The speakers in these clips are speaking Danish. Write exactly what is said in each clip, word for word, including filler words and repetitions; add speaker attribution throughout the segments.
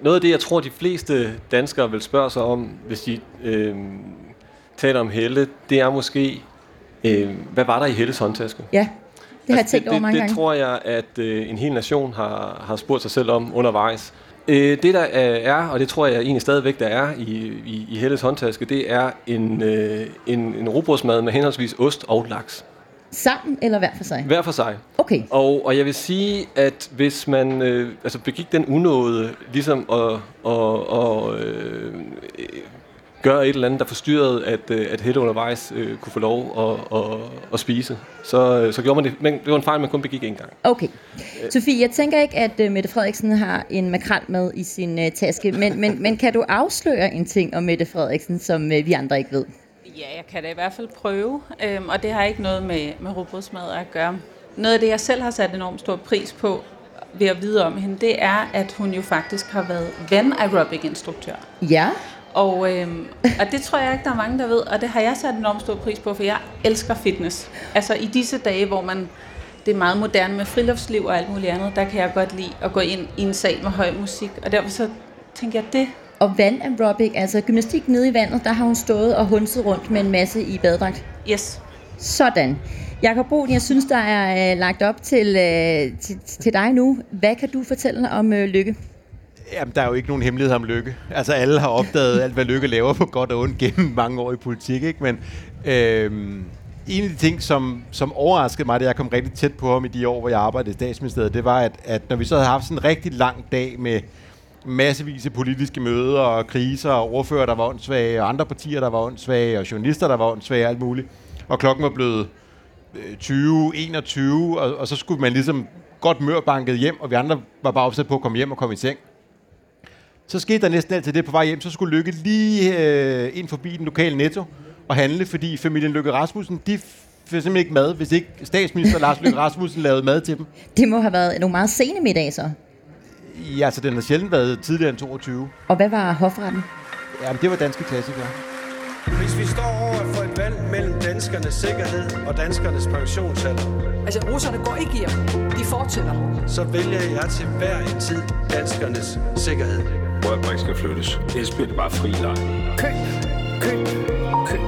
Speaker 1: noget af det, jeg tror, de fleste danskere vil spørge sig om, hvis de øh, taler om Helle, det er måske, øh, hvad var der i Helles håndtaske?
Speaker 2: Ja, det har altså, jeg tænkt
Speaker 1: det,
Speaker 2: over mange
Speaker 1: det,
Speaker 2: gange.
Speaker 1: Det tror jeg, at øh, en hel nation har, har spurgt sig selv om undervejs. Øh, det der er, og det tror jeg egentlig stadigvæk, der er i, i, i Helles håndtaske, det er en, øh, en, en rugbrødsmad med henholdsvis ost og laks.
Speaker 2: Sammen eller hver for sig?
Speaker 1: Hver for sig.
Speaker 2: Okay.
Speaker 1: Og, og jeg vil sige, at hvis man øh, altså begik den unåde, ligesom at, og, og, øh, gøre et eller andet, der forstyrrede, at, øh, at Helle undervejs øh, kunne få lov at, at, at spise, så, så gjorde man det. Men det var en fejl, man kun begik én gang.
Speaker 2: Okay. Sofie, jeg tænker ikke, at uh, Mette Frederiksen har en makrel med i sin uh, taske, men, men, men kan du afsløre en ting om Mette Frederiksen, som uh, vi andre ikke ved?
Speaker 3: Ja, jeg kan da i hvert fald prøve, øhm, og det har ikke noget med, med rugbrødsmad at gøre. Noget af det, jeg selv har sat enormt stor pris på ved at vide om hende, det er, at hun jo faktisk har været van-aerobic-instruktør.
Speaker 2: Ja.
Speaker 3: Og, øhm, og det tror jeg ikke, der er mange, der ved, og det har jeg sat enormt stor pris på, for jeg elsker fitness. Altså i disse dage, hvor man, det er meget moderne med friluftsliv og alt muligt andet, der kan jeg godt lide at gå ind i en sal med høj musik, og derfor så tænker jeg det.
Speaker 2: Og vandaerobic, altså gymnastik nede i vandet, der har hun stået og hunset rundt med en masse i badedragt.
Speaker 3: Yes.
Speaker 2: Sådan. Jakob Bruun, jeg synes, der er øh, lagt op til, øh, til, til dig nu. Hvad kan du fortælle om øh, Lykke?
Speaker 4: Jamen, der er jo ikke nogen hemmelighed om Lykke. Altså, alle har opdaget alt, hvad Lykke laver på godt og ondt gennem mange år i politik, ikke? Men øhm, en af de ting, som, som overraskede mig, da jeg kom rigtig tæt på ham i de år, hvor jeg arbejdede i Statsministeriet, det var, at, at når vi så havde haft sådan en rigtig lang dag med massevis af politiske møder og kriser og ordfører, der var åndssvage, og andre partier, der var åndssvage, og journalister, der var åndssvage og alt muligt, og klokken var blevet tyve, enogtyve, og, og så skulle man ligesom godt mørbanket hjem, og vi andre var bare opsat på at komme hjem og komme i seng. Så skete der næsten altid det på vej hjem, så skulle Lykke lige øh, ind forbi den lokale Netto og handle, fordi familien Løkke Rasmussen, de fik simpelthen ikke mad, hvis ikke statsminister Lars Løkke Rasmussen lavede mad til dem.
Speaker 2: Det må have været nogle meget sene middage så.
Speaker 4: Ja, altså den har sjældent været tidligere end toogtyve.
Speaker 2: Og hvad var hofretten?
Speaker 4: Jamen, det var danske klassikere.
Speaker 5: Hvis vi står over for et valg mellem danskernes sikkerhed og danskernes pensionsalder,
Speaker 6: altså russerne går ikke hjem, de fortsætter.
Speaker 5: Så vælger jeg til hver en tid danskernes sikkerhed.
Speaker 7: Rørbrik skal flyttes. Ellers bliver det bare fri leg.
Speaker 6: Køb, køb, køb.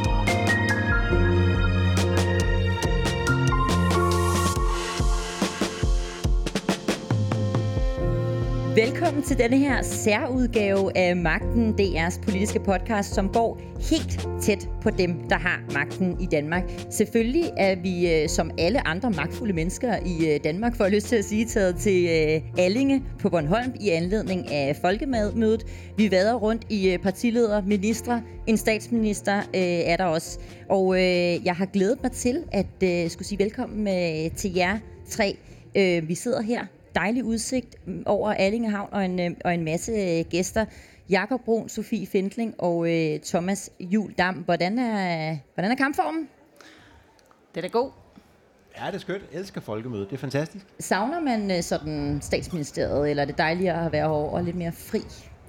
Speaker 2: Velkommen til denne her særudgave af Magten, D R's politiske podcast, som går helt tæt på dem, der har magten i Danmark. Selvfølgelig er vi, som alle andre magtfulde mennesker i Danmark, får jeg lyst til at sige, taget til Allinge på Bornholm i anledning af folkemødet. Vi vader rundt i partiledere, ministre, en statsminister er der også. Og jeg har glædet mig til at skulle sige velkommen til jer tre. Vi sidder her. Dejlig udsigt over Allinge Havn og en, og en masse øh, gæster. Jakob Bruun, Sofie Findling og øh, Thomas Juhl Dam. Hvordan er, hvordan er kampformen?
Speaker 3: Det er da god.
Speaker 4: Ja, det er skønt. Jeg elsker folkemødet. Det er fantastisk.
Speaker 2: Savner man øh, sådan statsministeriet, eller er det dejligere at være herovre og lidt mere fri?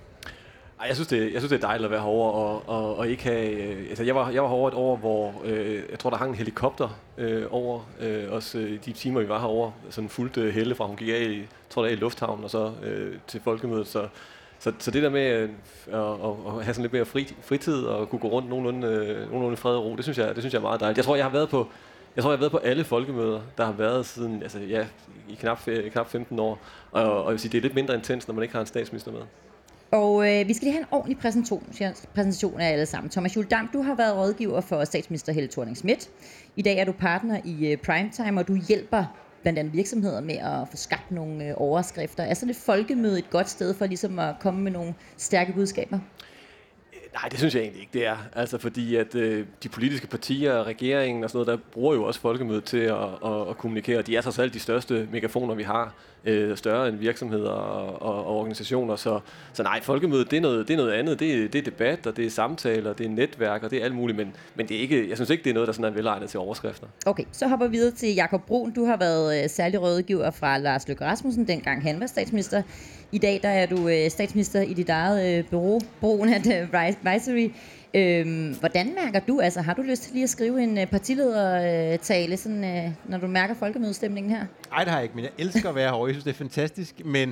Speaker 1: Ej, jeg synes, det, jeg synes, det er dejligt at være herovre og, og, og ikke have... Øh, altså, jeg var, jeg var herovre et år, hvor øh, jeg tror, der hang en helikopter øh, over øh, også øh, de timer, vi var herovre. Sådan fuldt øh, Helle fra, hun gik af i, tror jeg, i lufthavnen og så øh, til folkemødet. Så, så, så det der med øh, at, at have sådan lidt mere fri, fritid og kunne gå rundt nogenlunde, øh, nogenlunde fred og ro, det synes, jeg, det synes jeg er meget dejligt. Jeg tror, jeg har været på... Jeg tror, jeg har været på alle folkemøder, der har været siden, altså ja, i knap, knap femten år. Og, og jeg vil sige, det er lidt mindre intens, når man ikke har en statsminister med.
Speaker 2: Og øh, vi skal lige have en ordentlig præsentation, præsentation af alle sammen. Thomas Juhl Dam, du har været rådgiver for statsminister Helle Thorning-Schmidt. I dag er du partner i øh, Primetime, og du hjælper blandt andet virksomheder med at få skabt nogle øh, overskrifter. Er sådan et folkemøde et godt sted for ligesom at komme med nogle stærke budskaber?
Speaker 1: Nej, det synes jeg egentlig ikke, det er. Altså fordi, at øh, de politiske partier, regeringen og sådan noget, der bruger jo også folkemødet til at, at, at kommunikere. De er så selv de største megafoner, vi har. Øh, større end virksomheder og, og, og organisationer. Så, så nej, folkemødet, det er noget, det er noget andet. Det er, det er debat, og det er samtaler, det er netværk, og det er alt muligt. Men, men det er ikke, jeg synes ikke, det er noget, der sådan er velegnet til overskrifter.
Speaker 2: Okay, så hopper vi videre til Jakob Bruun. Du har været øh, særlig rådgiver fra Lars Løkke Rasmussen, dengang han var statsminister. I dag der er du øh, statsminister i dit eget øh, bureau, Bruun Advisory. Øhm, hvordan mærker du, altså har du lyst til lige at skrive en øh, partiledertale, sådan, øh, når du mærker folkemødestemningen her?
Speaker 4: Nej, det har jeg ikke, men jeg elsker at være herovre. Jeg synes, det er fantastisk, men,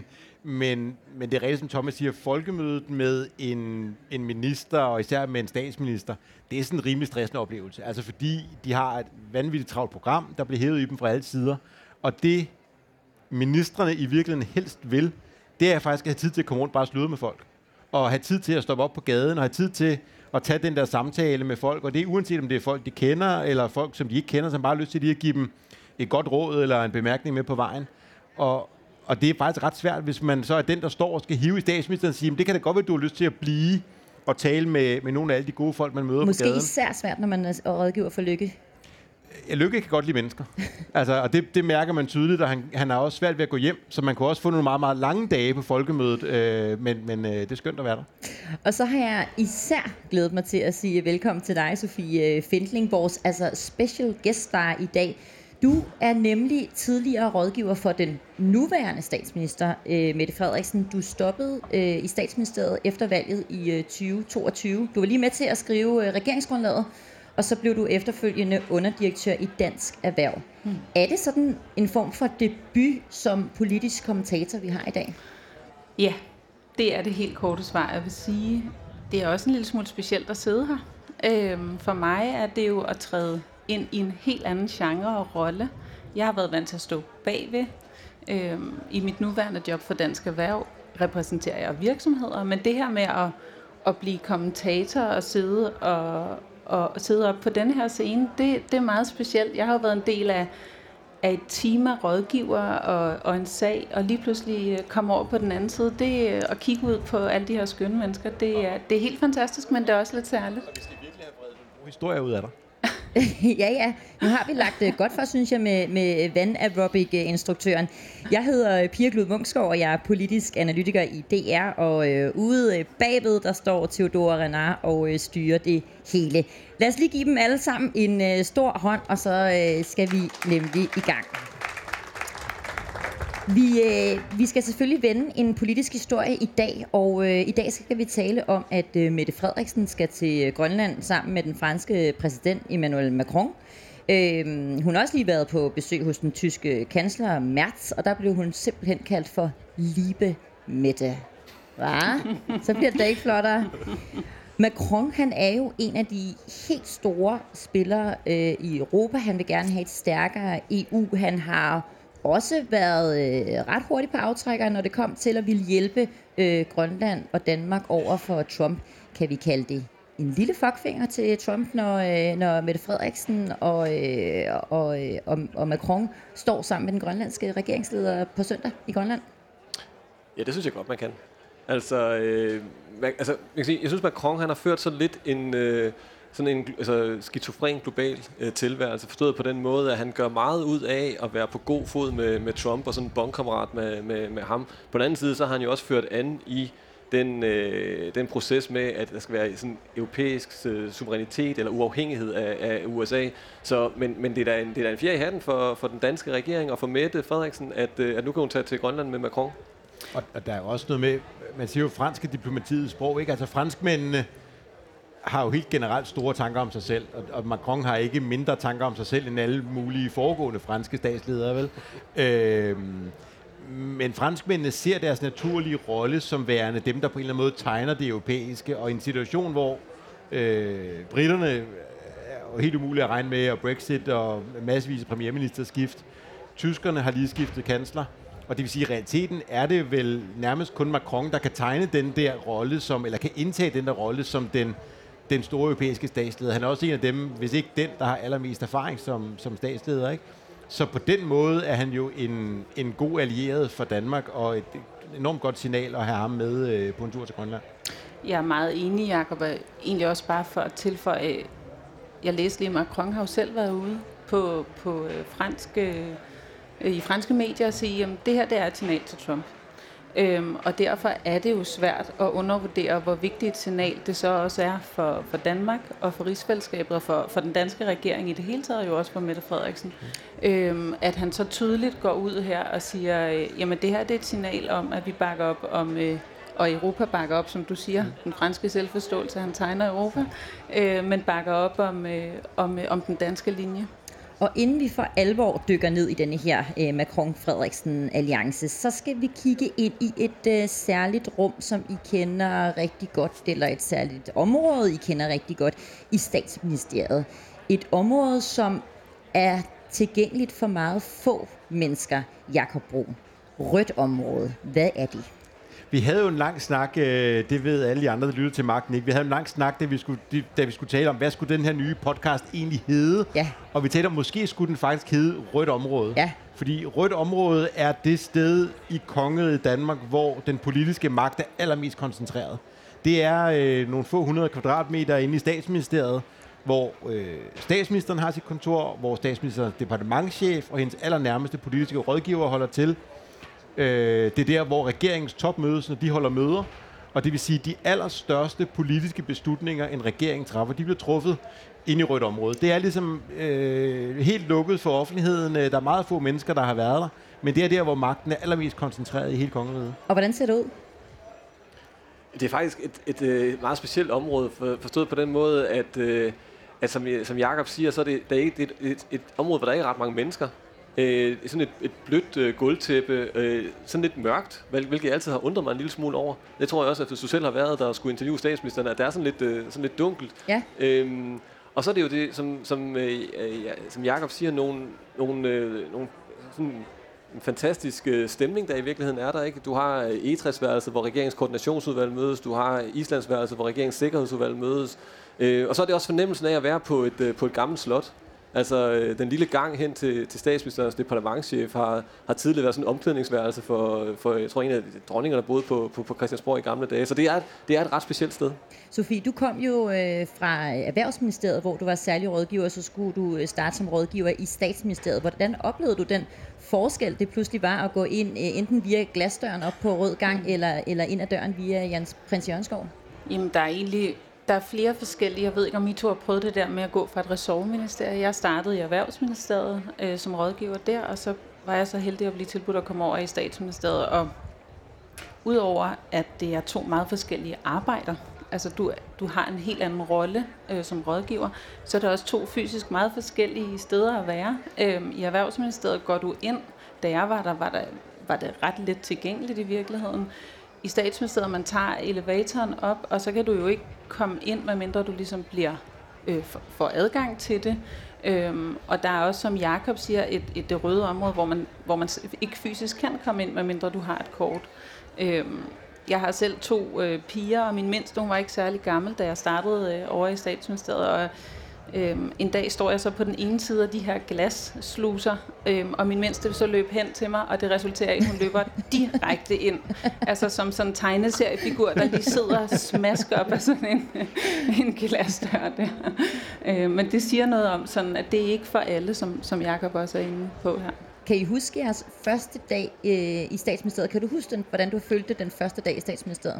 Speaker 4: Men, men det er rigtigt, som Thomas siger, folkemødet med en, en minister, og især med en statsminister, det er sådan en rimelig stressende oplevelse. Altså fordi de har et vanvittigt travlt program, der bliver hævet i dem fra alle sider. Og det ministrene i virkeligheden helst vil, det er faktisk at have tid til at komme rundt bare og sludre med folk. Og have tid til at stoppe op på gaden, og have tid til at tage den der samtale med folk. Og det er uanset om det er folk, de kender, eller folk, som de ikke kender, som bare har lyst til lige at give dem et godt råd eller en bemærkning med på vejen. Og Og det er faktisk ret svært, hvis man så er den, der står og skal hive i statsministeren og sige, det kan da godt være, at du har lyst til at blive og tale med, med nogle af alle de gode folk, man møder
Speaker 2: Måske
Speaker 4: på gaden.
Speaker 2: Måske især svært, når man er rådgiver for Løkke.
Speaker 4: Ja, Løkke kan godt lide mennesker. altså, og det, det mærker man tydeligt, og han, han har også svært ved at gå hjem, så man kunne også få nogle meget, meget lange dage på folkemødet, øh, men, men øh, det er skønt at være der.
Speaker 2: Og så har jeg især glædet mig til at sige velkommen til dig, Sofie Findling, vores altså special guest star i dag. Du er nemlig tidligere rådgiver for den nuværende statsminister, øh, Mette Frederiksen. Du stoppede øh, i statsministeriet efter valget i øh, tyve toogtyve. Du var lige med til at skrive øh, regeringsgrundlaget, og så blev du efterfølgende underdirektør i Dansk Erhverv. Hmm. Er det sådan en form for debut som politisk kommentator, vi har i dag?
Speaker 3: Ja, det er det helt korte svar. Jeg vil sige, det er også en lille smule specielt at sidde her. Øhm, for mig er det jo at træde ind i en helt anden genre og rolle. Jeg har været vant til at stå bagved. Øhm, I mit nuværende job for Dansk Erhverv repræsenterer jeg virksomheder, men det her med at, at blive kommentator og sidde og, og sidde op på denne her scene, det, det er meget specielt. Jeg har jo været en del af, af et team af rådgiver og, og en sag, og lige pludselig komme over på den anden side, det at kigge ud på alle de her skønne mennesker, det er, det er helt fantastisk, men det er også lidt særligt.
Speaker 4: Og vi skal virkelig have vredet nogle gode historier ud af dig.
Speaker 2: ja, ja. Nu har vi lagt uh, godt for, synes jeg, med, med vand-aerobic-instruktøren. Jeg hedder Pia Glud Munksgaard, og jeg er politisk analytiker i D R, og uh, ude uh, bagved, der står Theodora Renard og uh, styrer det hele. Lad os lige give dem alle sammen en uh, stor hånd, og så uh, skal vi nemlig i gang. Vi, øh, vi skal selvfølgelig vende en politisk historie i dag, og øh, i dag skal vi tale om, at øh, Mette Frederiksen skal til Grønland sammen med den franske præsident Emmanuel Macron. Øh, hun har også lige været på besøg hos den tyske kansler Merz, og der blev hun simpelthen kaldt for Liebe Mette. Hva? Så bliver det da ikke flottere. Macron, han er jo en af de helt store spillere øh, i Europa. Han vil gerne have et stærkere E U. Han har også været øh, ret hurtigt på aftrækkeren, når det kom til at ville hjælpe øh, Grønland og Danmark over for Trump. Kan vi kalde det en lille fuckfinger til Trump, når, øh, når Mette Frederiksen og, øh, og, øh, og, og Macron står sammen med den grønlandske regeringsleder på søndag i Grønland?
Speaker 1: Ja, det synes jeg godt, man kan. Altså, øh, man, altså jeg, kan sige, jeg synes, Macron han har ført så lidt en... Øh, sådan en altså, skizofren global øh, tilværelse, forstået på den måde, at han gør meget ud af at være på god fod med, med Trump og sådan en bondkammerat med, med, med ham. På den anden side, så har han jo også ført an i den, øh, den proces med, at der skal være sådan europæisk øh, suverænitet eller uafhængighed af, af U S A. Så, men men det, er da en, det er da en fjer i hatten for, for den danske regering og for Mette Frederiksen, at, øh, at nu kan hun tage til Grønland med Macron.
Speaker 4: Og, og der er jo også noget med, man siger jo franske diplomatiets sprog, ikke? Altså franskmændene har jo helt generelt store tanker om sig selv, og, og Macron har ikke mindre tanker om sig selv end alle mulige foregående franske statsledere, vel? Øhm, men franskmændene ser deres naturlige rolle som værende dem, der på en eller anden måde tegner det europæiske, og i en situation, hvor øh, britterne er helt umuligt at regne med, og Brexit og massevis af premierministerskift, tyskerne har lige skiftet kansler, og det vil sige, at i realiteten er det vel nærmest kun Macron, der kan tegne den der rolle, som, eller kan indtage den der rolle som den den store europæiske statsleder. Han er også en af dem, hvis ikke den, der har allermest erfaring som, som statsleder, ikke? Så på den måde er han jo en, en god allieret for Danmark, og et enormt godt signal at have ham med øh, på en tur til Grønland.
Speaker 3: Jeg er meget enig, Jacob, og egentlig også bare for at tilføje, jeg læste lige, Macron har jo selv været ude på, på franske, i franske medier og sige, at det her det er et signal til Trump. Øhm, og derfor er det jo svært at undervurdere, hvor vigtigt et signal det så også er for, for Danmark og for rigsfællesskabet og for, for den danske regering i det hele taget, jo også for Mette Frederiksen. Mm. Øhm, at han så tydeligt går ud her og siger, øh, jamen det her det er et signal om, at vi bakker op om, øh, og Europa bakker op, som du siger, mm. den franske selvforståelse, han tegner Europa, øh, men bakker op om, øh, om, øh, om den danske linje.
Speaker 2: Og inden vi for alvor dykker ned i denne her øh, Macron-Frederiksen-alliance, så skal vi kigge ind i et øh, særligt rum, som I kender rigtig godt, eller et særligt område, I kender rigtig godt, i Statsministeriet. Et område, som er tilgængeligt for meget få mennesker, Jakob Bruun. Rødt område. Hvad er det?
Speaker 4: Vi havde jo en lang snak, det ved alle de andre, der lytter til Magten, ikke? Vi havde en lang snak, da vi skulle, da vi skulle tale om, hvad skulle den her nye podcast egentlig hedde?
Speaker 2: Ja.
Speaker 4: Og vi talte om, måske skulle den faktisk hedde Rødt Område.
Speaker 2: Ja.
Speaker 4: Fordi Rødt Område er det sted i kongeriget Danmark, hvor den politiske magt er allermest koncentreret. Det er øh, nogle få hundrede kvadratmeter inde i Statsministeriet, hvor øh, statsministeren har sit kontor, hvor statsministerens departementschef og hendes allernærmeste politiske rådgiver holder til. Øh, det er der, hvor regeringens top mødes, når de holder møder. Og det vil sige, at de allerstørste politiske beslutninger, en regering træffer, de bliver truffet inde i Rødt Område. Det er ligesom øh, helt lukket for offentligheden. Der er meget få mennesker, der har været der. Men det er der, hvor magten er allermest koncentreret i hele kongeriget.
Speaker 2: Og hvordan ser det ud?
Speaker 1: Det er faktisk et, et, et meget specielt område, for, forstået på den måde, at, øh, at som, som Jakob siger, så er det, der er et, et, et, et område, hvor der ikke er ret mange mennesker. Øh, sådan et, et blødt øh, gulvtæppe, øh, sådan lidt mørkt, hvilket jeg altid har undret mig en lille smule over. Det tror jeg også, at hvis du selv har været der og skulle interviewe statsministeren, at det er sådan lidt, øh, sådan lidt dunkelt.
Speaker 2: Ja.
Speaker 1: Øhm, og så er det jo det, som, som, øh, ja, som Jakob siger, nogle, nogle, øh, nogle sådan en fantastisk øh, stemning, der i virkeligheden er der, ikke? Du har øh, egetræsværelset, hvor regeringens koordinationsudvalg mødes, du har Islandsværelset, hvor regeringens sikkerhedsudvalg mødes, øh, og så er det også fornemmelsen af at være på et, øh, på et gammelt slot. Altså, øh, den lille gang hen til, til statsministerens departementschef har, har tidligere været sådan en omklædningsværelse for, for, jeg tror, en af dronningerne, der boede på, på, på Christiansborg i gamle dage. Så det er, det er et ret specielt sted.
Speaker 2: Sofie, du kom jo øh, fra Erhvervsministeriet, hvor du var særlig rådgiver, så skulle du starte som rådgiver i Statsministeriet. Hvordan oplevede du den forskel, det pludselig var at gå ind øh, enten via glasdøren op på Rød Gang, eller, eller ind ad døren via Jens Prins Jørgenskov?
Speaker 3: Jamen, der er egentlig der er flere forskellige. Jeg ved ikke, om I to har prøvet det der med at gå fra et ressortministerium. Jeg startede i Erhvervsministeriet øh, som rådgiver der, og så var jeg så heldig at blive tilbudt at komme over i Statsministeriet. Og udover at det er to meget forskellige arbejder, altså du, du har en helt anden rolle øh, som rådgiver, så er der også to fysisk meget forskellige steder at være. Øh, I Erhvervsministeriet går du ind, da jeg var der, var, der, var det ret let tilgængeligt i virkeligheden. I Statsministeriet, man tager elevatoren op, og så kan du jo ikke komme ind, medmindre du ligesom bliver øh, får adgang til det. Øhm, og der er også, som Jakob siger, et, et det røde område, hvor man, hvor man ikke fysisk kan komme ind, medmindre du har et kort. Øhm, jeg har selv to øh, piger, og min mindste, hun var ikke særlig gammel, da jeg startede øh, over i Statsministeriet, og Øhm, en dag står jeg så på den ene side af de her glassluser, øhm, og min mindste vil så løbe hen til mig, og det resulterer i, at hun løber direkte ind. Altså som sådan en tegneseriefigur, der lige sidder og smasker op af sådan en, en glasdør der. Øhm, men det siger noget om, sådan, at det er ikke for alle, som, som Jakob også er inde på her.
Speaker 2: Kan I huske jeres første dag øh, i Statsministeriet? Kan du huske, den, hvordan du følte den første dag i Statsministeriet?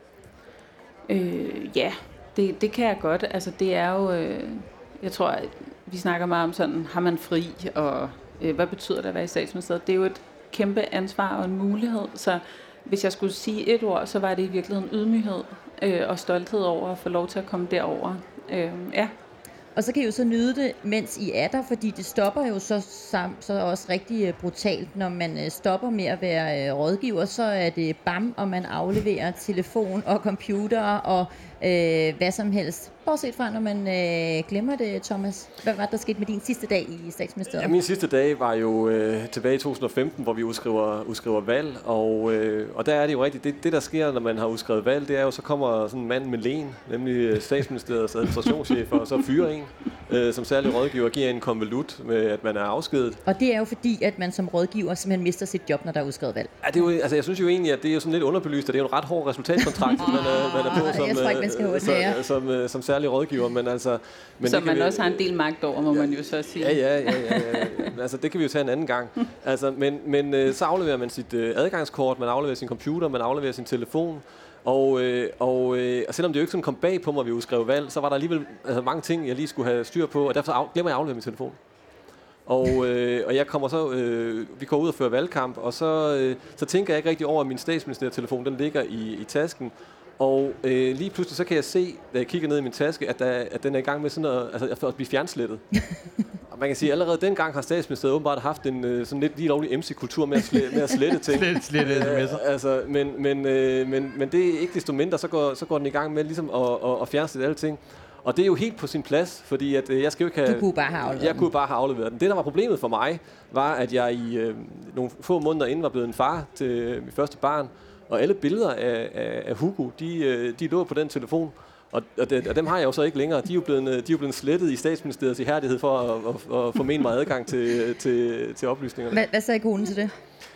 Speaker 3: Øh, ja, det, det kan jeg godt. Altså det er jo... Øh, Jeg tror, at vi snakker meget om sådan, har man fri, og øh, hvad betyder det at være i Statsministeriet? Det er jo et kæmpe ansvar og en mulighed, så hvis jeg skulle sige et ord, så var det i virkeligheden ydmyghed øh, og stolthed over at få lov til at komme derover. Øh, ja.
Speaker 2: Og så kan I jo så nyde det, mens I er der, fordi det stopper jo så, så også rigtig brutalt. Når man stopper med at være rådgiver, så er det bam, og man afleverer telefon og computer og øh, hvad som helst. Bortset fra, når man øh, glemmer det, Thomas. Hvad var der sket med din sidste dag i Statsministeriet?
Speaker 1: Ja, min sidste dag var jo øh, tilbage i to tusind og femten, hvor vi udskriver, udskriver valg. Og, øh, og der er det jo rigtigt. Det, det, der sker, når man har udskrevet valg, det er jo, så kommer sådan en mand med len, nemlig Statsministeriets administrationschef, og så fyrer en, øh, som særlig rådgiver, giver en konvolut med, at man er afskedet.
Speaker 2: Og det er jo fordi, at man som rådgiver simpelthen mister sit job, når der er udskrevet valg.
Speaker 1: Ja, det er jo, altså, jeg synes jo egentlig, at det er jo sådan lidt underbelyst, at det er jo en ret hård resultatkontrakt, man er, man er på som,
Speaker 2: jeg tror ikke, man skal
Speaker 1: som, som, som, som særlig rådgiver. Men altså, men
Speaker 3: som man
Speaker 1: vi,
Speaker 3: også har en del magt over, må ja, man jo så sige.
Speaker 1: Ja, ja, ja, ja, ja. Altså, det kan vi jo tage en anden gang. Altså, men men øh, så afleverer man sit øh, adgangskort, man afleverer sin computer, man afleverer sin telefon. Og, øh, og, øh, og selvom det jo ikke sådan kom bag på mig, at vi udskrev valg, så var der alligevel altså, mange ting, jeg lige skulle have styr på, og derfor af, glemmer jeg at aflevere min telefon. Og, øh, og jeg kommer så, øh, vi går ud og fører valgkamp, og så, øh, så tænker jeg ikke rigtig over, at min statsministertelefon, den ligger i, i tasken. Og øh, lige pludselig så kan jeg se, da jeg kigger ned i min taske, at, der, at den er i gang med sådan at, altså, at blive fjernslettet. man kan sige, at allerede dengang har statsministeriet åbenbart haft en øh, sådan lidt lige lovlig M C-kultur med at, sle, med at slette ting.
Speaker 4: Slet, slette sms'er.
Speaker 1: Altså, men, men, øh, men, men det er ikke desto mindre, så går, så går den i gang med ligesom at, at, at fjerne alle ting. Og det er jo helt på sin plads, fordi at, øh, jeg skal jo ikke have...
Speaker 2: Du kunne bare have afleveret
Speaker 1: Jeg kunne bare have afleveret den. Det, der var problemet for mig, var, at jeg i øh, nogle få måneder inden var blevet en far til øh, mit første barn, og alle billeder af, af, af Hugo, de, øh, de lå på den telefon. Og, og, det, og dem har jeg jo så ikke længere. De er jo blevet, de er jo blevet slettet i statsministeriets ihærdighed for at, at, at formene mig adgang til, til, til oplysningerne.
Speaker 2: Hvad, hvad sagde konen til det?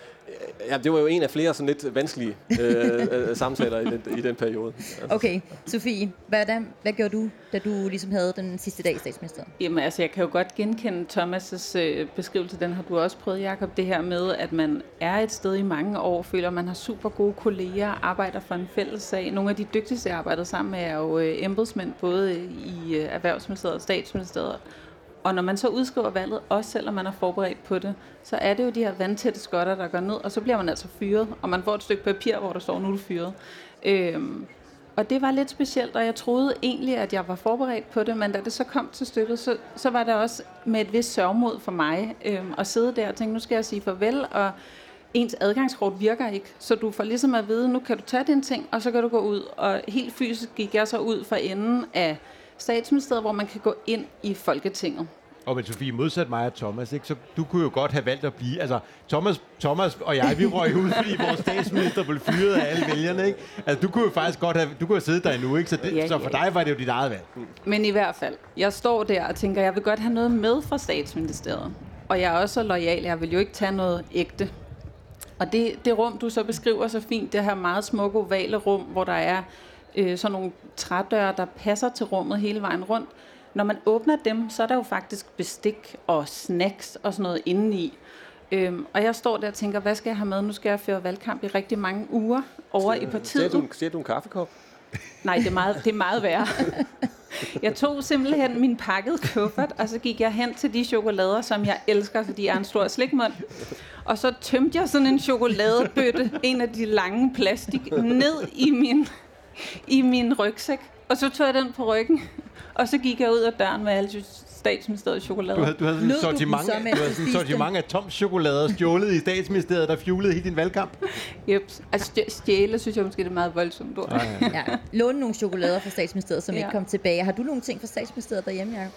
Speaker 1: Ja, det var jo en af flere sådan lidt vanskelige øh, samtaler i den, i den periode. Altså.
Speaker 2: Okay, Sofie, hvad, hvad gjorde du, da du ligesom havde den sidste dag i statsministeriet?
Speaker 3: Jamen altså, jeg kan jo godt genkende Thomas' øh, beskrivelse, den har du også prøvet, Jacob, det her med, at man er et sted i mange år, føler, at man har super gode kolleger, arbejder for en fælles sag. Nogle af de dygtigste, jeg arbejder sammen med, er jo øh, embedsmænd, både i øh, Erhvervsministeriet og Statsministeriet. Og når man så udskriver valget, også selvom man er forberedt på det, så er det jo de her vandtætte skotter, der går ned, og så bliver man altså fyret, og man får et stykke papir, hvor der står, nu er du fyret. Øhm, og det var lidt specielt, og jeg troede egentlig, at jeg var forberedt på det, men da det så kom til stykket, så, så var det også med et vist sørgmod for mig øhm, at sidde der og tænke, nu skal jeg sige farvel, og ens adgangskort virker ikke, så du får ligesom at vide, nu kan du tage dine ting, og så kan du gå ud, og helt fysisk gik jeg så ud for enden af Statsministeriet, hvor man kan gå ind i Folketinget.
Speaker 4: Og men Sofie, modsat mig og Thomas, ikke? Så du kunne jo godt have valgt at blive... Altså, Thomas, Thomas og jeg, vi røg ud, fordi vores statsminister blev fyret af alle vælgerne, ikke? Altså, du kunne jo faktisk godt have... Du kunne have siddet der endnu, ikke? Så, det,
Speaker 3: ja,
Speaker 4: så for
Speaker 3: ja.
Speaker 4: dig var det jo dit eget valg.
Speaker 3: Men i hvert fald, jeg står der og tænker, jeg vil godt have noget med fra Statsministeriet. Og jeg er også så loyal, jeg vil jo ikke tage noget ægte. Og det, det rum, du så beskriver så fint, det her meget smukke ovale rum, hvor der er øh, sådan nogle trædøre, der passer til rummet hele vejen rundt. Når man åbner dem, så er der jo faktisk bestik og snacks og sådan noget indeni. Øhm, og jeg står der og tænker, hvad skal jeg have med? Nu skal jeg føre valgkamp i rigtig mange uger over i partiet.
Speaker 1: Ser du, ser du en kaffekop?
Speaker 3: Nej, det er meget, det er meget værre. Jeg tog simpelthen min pakkede kuffert, og så gik jeg hen til de chokolader, som jeg elsker, fordi jeg er en stor slikmund. Og så tømte jeg sådan en chokoladebøtte, en af de lange plastik, ned i min, i min rygsæk. Og så tog jeg den på ryggen, og så gik jeg ud af døren med alle Statsministeriets chokolader.
Speaker 4: Du havde, du havde sådan et sortiment,
Speaker 2: så,
Speaker 4: du havde sådan sortiment af Toms chokolader stjålet i Statsministeriet, der fuelede hele din valgkamp.
Speaker 3: Yep. Altså stjæle, synes jeg måske, det er meget voldsomt ord.
Speaker 4: Ah, ja.
Speaker 2: Ja, låne nogle chokolader fra Statsministeriet, som ja. ikke kom tilbage. Har du nogle ting fra Statsministeriet derhjemme, Jacob?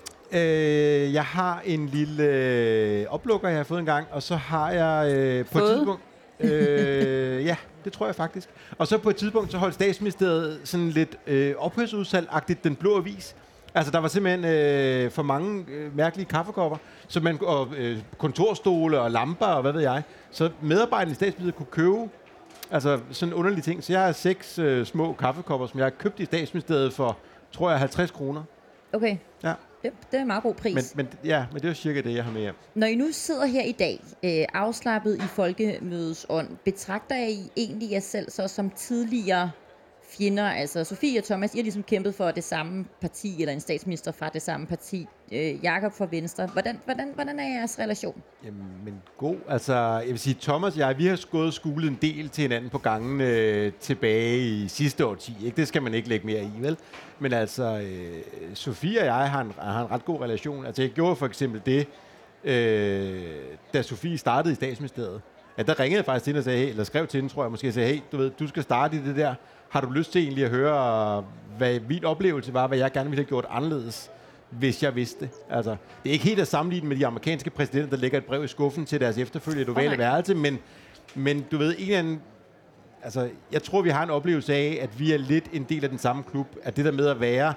Speaker 4: Øh, jeg har en lille øh, oplukker, jeg har fået en gang, og så har jeg øh, på et tidspunkt... øh, ja, det tror jeg faktisk. Og så på et tidspunkt, så holdt Statsministeriet sådan lidt øh, ophørsudsalg-agtigt Den Blå Avis. Altså, der var simpelthen øh, for mange øh, mærkelige kaffekopper, så man, og øh, kontorstole og lamper og hvad ved jeg. Så medarbejderne i Statsministeriet kunne købe altså sådan underlige ting. Så jeg har seks øh, små kaffekopper, som jeg har købt i Statsministeriet for, tror jeg, halvtreds kroner.
Speaker 2: Okay.
Speaker 4: Ja.
Speaker 2: Yep, det er en meget god pris.
Speaker 4: Men, men, ja, men det er cirka det, jeg har med hjem.
Speaker 2: Når I nu sidder her i dag, øh, afslappet i folkemødets ånd, betragter I egentlig jer selv så som tidligere fjender? Altså Sofie og Thomas, I har ligesom kæmpet for det samme parti, eller en statsminister fra det samme parti. Øh, Jakob fra Venstre. Hvordan, hvordan, hvordan er jeres relation?
Speaker 4: Jamen, men god. Altså, jeg vil sige, Thomas og jeg, vi har gået og skulet en del til hinanden på gangen øh, tilbage i sidste årti. Ikke? Det skal man ikke lægge mere i, vel? Men altså, øh, Sofie og jeg har en, har en ret god relation. Altså, jeg gjorde for eksempel det, øh, da Sofie startede i Statsministeriet. At der ringede jeg faktisk til hende og sagde, hey, eller skrev til hende, tror jeg måske, og sagde, hey, du ved, du skal starte i det der. Har du lyst til egentlig at høre, hvad min oplevelse var, hvad jeg gerne ville have gjort anderledes, hvis jeg vidste det? Altså, det er ikke helt at sammenligne med de amerikanske præsidenter, der lægger et brev i skuffen til deres efterfølgende ovale
Speaker 3: okay.
Speaker 4: værelse, men, men du ved, en eller anden, altså, jeg tror, vi har en oplevelse af, at vi er lidt en del af den samme klub, at det der med at være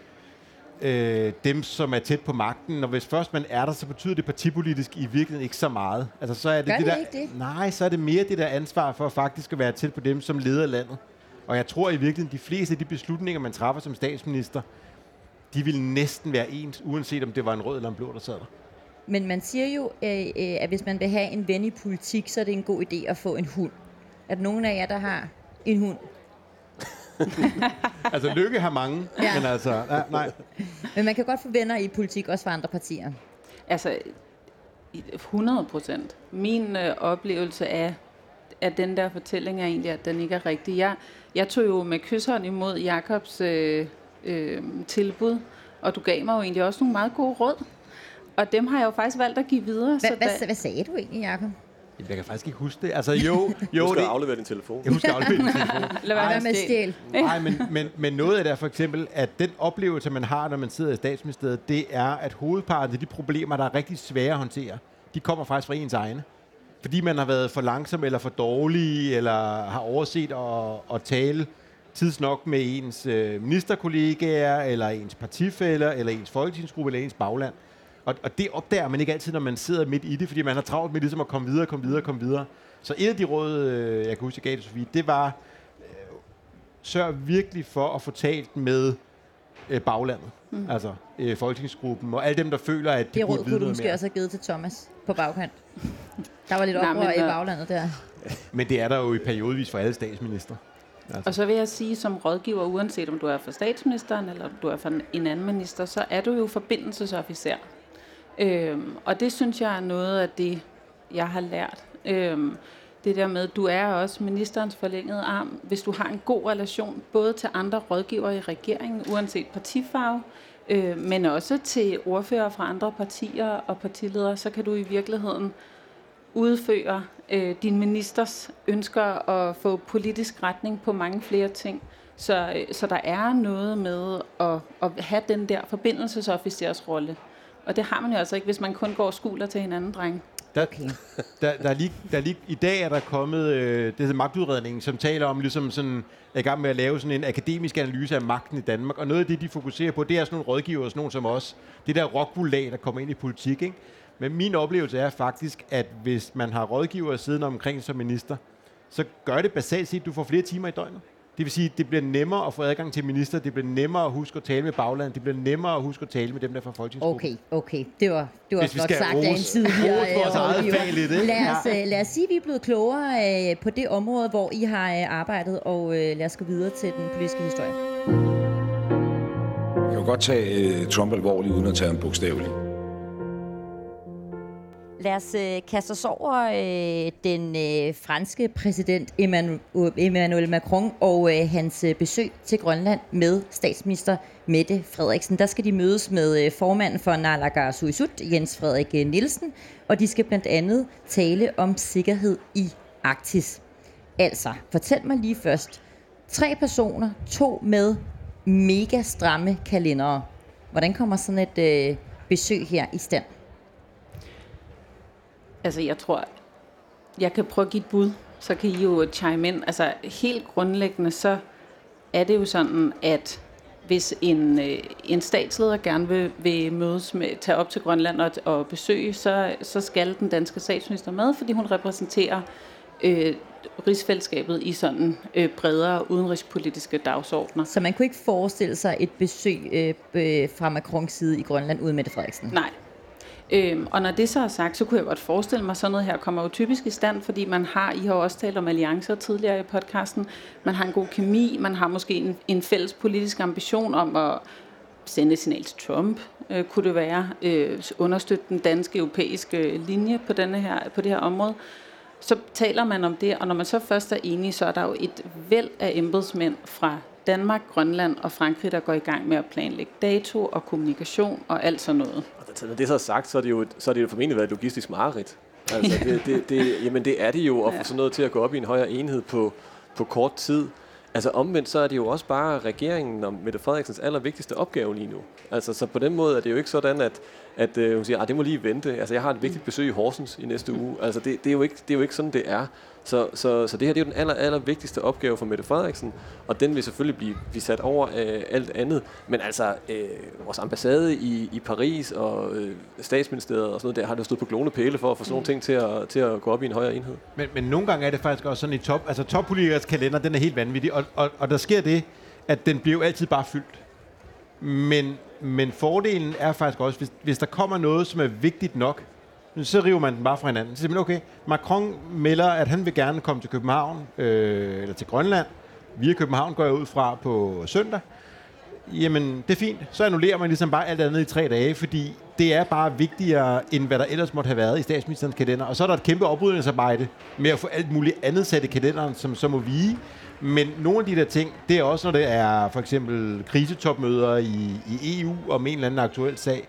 Speaker 4: øh, dem, som er tæt på magten, og hvis først man er der, så betyder det partipolitisk i virkeligheden ikke så meget. Altså, så er det
Speaker 2: Gør
Speaker 4: det,
Speaker 2: det
Speaker 4: der,
Speaker 2: ikke det?
Speaker 4: Nej, så er det mere det der ansvar for faktisk at være tæt på dem, som leder landet. Og jeg tror i virkeligheden, de fleste af de beslutninger, man træffer som statsminister, de vil næsten være ens, uanset om det var en rød eller en blå, der sad der.
Speaker 2: Men man siger jo, øh, øh, at hvis man vil have en ven i politik, så er det en god idé at få en hund. Er der nogen af jer, der har en hund?
Speaker 4: Altså, Lykke har mange,
Speaker 2: Ja.
Speaker 4: men altså, nej, nej.
Speaker 2: Men man kan godt få venner i politik, også fra andre partier.
Speaker 3: Altså, hundrede procent. Min øh, oplevelse af, at den der fortælling er egentlig, at den ikke er rigtig. Jeg, jeg tog jo med kyshånd imod Jakobs øh, øh, tilbud, og du gav mig jo egentlig også nogle meget gode råd. og dem har jeg jo faktisk valgt at give videre.
Speaker 2: Hvad,
Speaker 3: så
Speaker 2: hvad,
Speaker 3: da,
Speaker 2: hvad sagde du egentlig, Jacob?
Speaker 4: Jeg kan faktisk ikke huske det. Altså jo, jo
Speaker 1: Du skal
Speaker 4: det,
Speaker 1: aflevere din telefon.
Speaker 4: jeg husker at aflevere din telefon.
Speaker 3: Lad være
Speaker 2: Hvad med stjæl?
Speaker 4: Nej, men, men, men noget af det er for eksempel, at den oplevelse, man har, når man sidder i Statsministeriet, det er, at hovedparten af de problemer, der er rigtig svære at håndtere, de kommer faktisk fra ens egne. Fordi man har været for langsom eller for dårlig, eller har overset at, at tale tidsnok med ens øh, ministerkollegaer, eller ens partifæller, eller ens folketingsgruppe, eller ens bagland. Og, og det opdager man ikke altid, når man sidder midt i det, fordi man har travlt med ligesom at komme videre, komme videre, komme videre. Så et af de råd, øh, jeg kan huske, jeg gav til Sofie, det var, øh, sørg virkelig for at få talt med øh, baglandet. Mm. Altså øh, folketingsgruppen, og alle dem, der føler, at de
Speaker 2: Det
Speaker 4: burde
Speaker 2: råd
Speaker 4: vide
Speaker 2: kunne du
Speaker 4: noget
Speaker 2: måske
Speaker 4: mere.
Speaker 2: også have givet til Thomas på bagkant. Der var lidt
Speaker 3: Nej,
Speaker 2: oprør
Speaker 3: men,
Speaker 2: i
Speaker 3: øh,
Speaker 2: baglandet der.
Speaker 4: Men det er der jo i periodevis for alle statsminister. Altså.
Speaker 3: Og så vil jeg sige, som rådgiver, uanset om du er for statsministeren, eller om du er for en anden minister, så er du jo forbindelsesofficer. Øhm, og det synes jeg er noget af det, jeg har lært. Øhm, det der med, du er også ministerens forlængede arm. Hvis du har en god relation, både til andre rådgivere i regeringen, uanset partifarve, øh, men også til ordfører fra andre partier og partiledere, så kan du i virkeligheden udføre øh, din ministers ønsker at få politisk retning på mange flere ting. Så, øh, så der er noget med at, at have den der forbindelsesofficers rolle. Og det har man jo altså ikke, hvis man kun går og skuler til hinanden, dreng.
Speaker 4: Der,
Speaker 2: Okay.
Speaker 4: der, der, er lige, der er lige, I dag er der kommet øh, det hedder magtudredningen, som taler om, ligesom sådan, er i gang med at lave sådan en akademisk analyse af magten i Danmark. Og noget af det, de fokuserer på, det er sådan nogle rådgivere, sådan nogle som os. Det der rockbulag, der kommer ind i politik, ikke? Men min oplevelse er faktisk, at hvis man har rådgivere siddende omkring som minister, så gør det basalt set, at du får flere timer i døgnet. Det vil sige, at det bliver nemmere at få adgang til minister, det bliver nemmere at huske at tale med baglandet, det bliver nemmere at huske at tale med dem, der er fra folketingsgruppen.
Speaker 2: Okay, okay. Det var, det var
Speaker 4: Hvis vi
Speaker 2: flot
Speaker 4: skal
Speaker 2: sagt af en
Speaker 4: rose-
Speaker 2: tidligere
Speaker 4: rose vores
Speaker 2: øh,
Speaker 4: eget
Speaker 2: rådgiver.
Speaker 4: fag lidt, ikke?
Speaker 2: Lad os, øh, lad os sige, at vi er blevet klogere øh, på det område, hvor I har øh, arbejdet, og øh, lad os gå videre til den politiske historie.
Speaker 7: Jeg kan jo godt tage uh, Trump alvorligt, uden at tage ham bogstaveligt.
Speaker 2: Lad os øh, kaste os over øh, den øh, franske præsident Emmanuel, Emmanuel Macron og øh, hans øh, besøg til Grønland med statsminister Mette Frederiksen. Der skal de mødes med øh, formanden for Naalakkersuisut, Jens Frederik øh, Nielsen, og de skal blandt andet tale om sikkerhed i Arktis. Altså, fortæl mig lige først. Tre personer, to med mega stramme kalendere. Hvordan kommer sådan et øh, besøg her i stand?
Speaker 3: Altså, jeg tror, jeg kan prøve at give et bud, så kan I jo chime ind. Altså, helt grundlæggende, så er det jo sådan, at hvis en, øh, en statsleder gerne vil, vil mødes med, tage op til Grønland og, og besøge, så, så skal den danske statsminister med, fordi hun repræsenterer øh, rigsfællesskabet i sådan øh, bredere udenrigspolitiske dagsordner.
Speaker 2: Så man kunne ikke forestille sig et besøg øh, øh, fra Macrons side i Grønland uden Mette Frederiksen?
Speaker 3: Nej. Øhm, og når det så er sagt, så kunne jeg godt forestille mig, sådan noget her kommer jo typisk i stand, fordi man har, I har jo også talt om alliancer tidligere i podcasten, man har en god kemi, man har måske en, en fælles politisk ambition om at sende et signal til Trump, øh, kunne det være, øh, understøtte den danske europæiske linje på, denne her, på det her område. Så taler man om det, og når man så først er enige, så er der jo et væld af embedsmænd fra Danmark, Grønland og Frankrig, der går i gang med at planlægge dato og kommunikation og alt sådan noget.
Speaker 1: Og når det så er sagt, så er det jo, så er det jo formentlig været et logistisk mareridt. Altså, det, det, det, jamen det er det jo, at få sådan noget til at gå op i en højere enhed på, på kort tid. Altså omvendt, så er det jo også bare regeringen og Mette Frederiksens allervigtigste opgave lige nu. Altså, så på den måde er det jo ikke sådan, at, at uh, hun siger, at det må lige vente. Altså, jeg har et vigtigt besøg i Horsens i næste uge. Altså, det, det, er jo ikke, det er jo ikke sådan, det er. Så, så, så det her det er jo den aller, aller vigtigste opgave for Mette Frederiksen, og den vil selvfølgelig blive, blive sat over øh, alt andet. Men altså, øh, vores ambassade i, i Paris og øh, statsministeriet og sådan noget, der har det jo stået på glående pæle for at få sådan nogle ting til at, til at gå op i en højere enhed.
Speaker 4: Men, men nogle gange er det faktisk også sådan i top, altså toppolitikers kalender, den er helt vanvittig, og, og, og der sker det, at den bliver altid bare fyldt. Men, men fordelen er faktisk også, hvis, hvis der kommer noget, som er vigtigt nok, så river man den bare fra hinanden. Så siger man, okay, Macron melder, at han vil gerne komme til København, øh, eller til Grønland. Via København går jeg ud fra på søndag. Jamen, det er fint. Så annullerer man ligesom bare alt andet i tre dage, fordi det er bare vigtigere, end hvad der ellers måtte have været i statsministerens kalender. Og så er der et kæmpe oprydningsarbejde med at få alt muligt andet sat i kalenderen, som så må vige. Men nogle af de der ting, det er også, når det er for eksempel krisetopmøder i, i E U om en eller anden aktuel sag,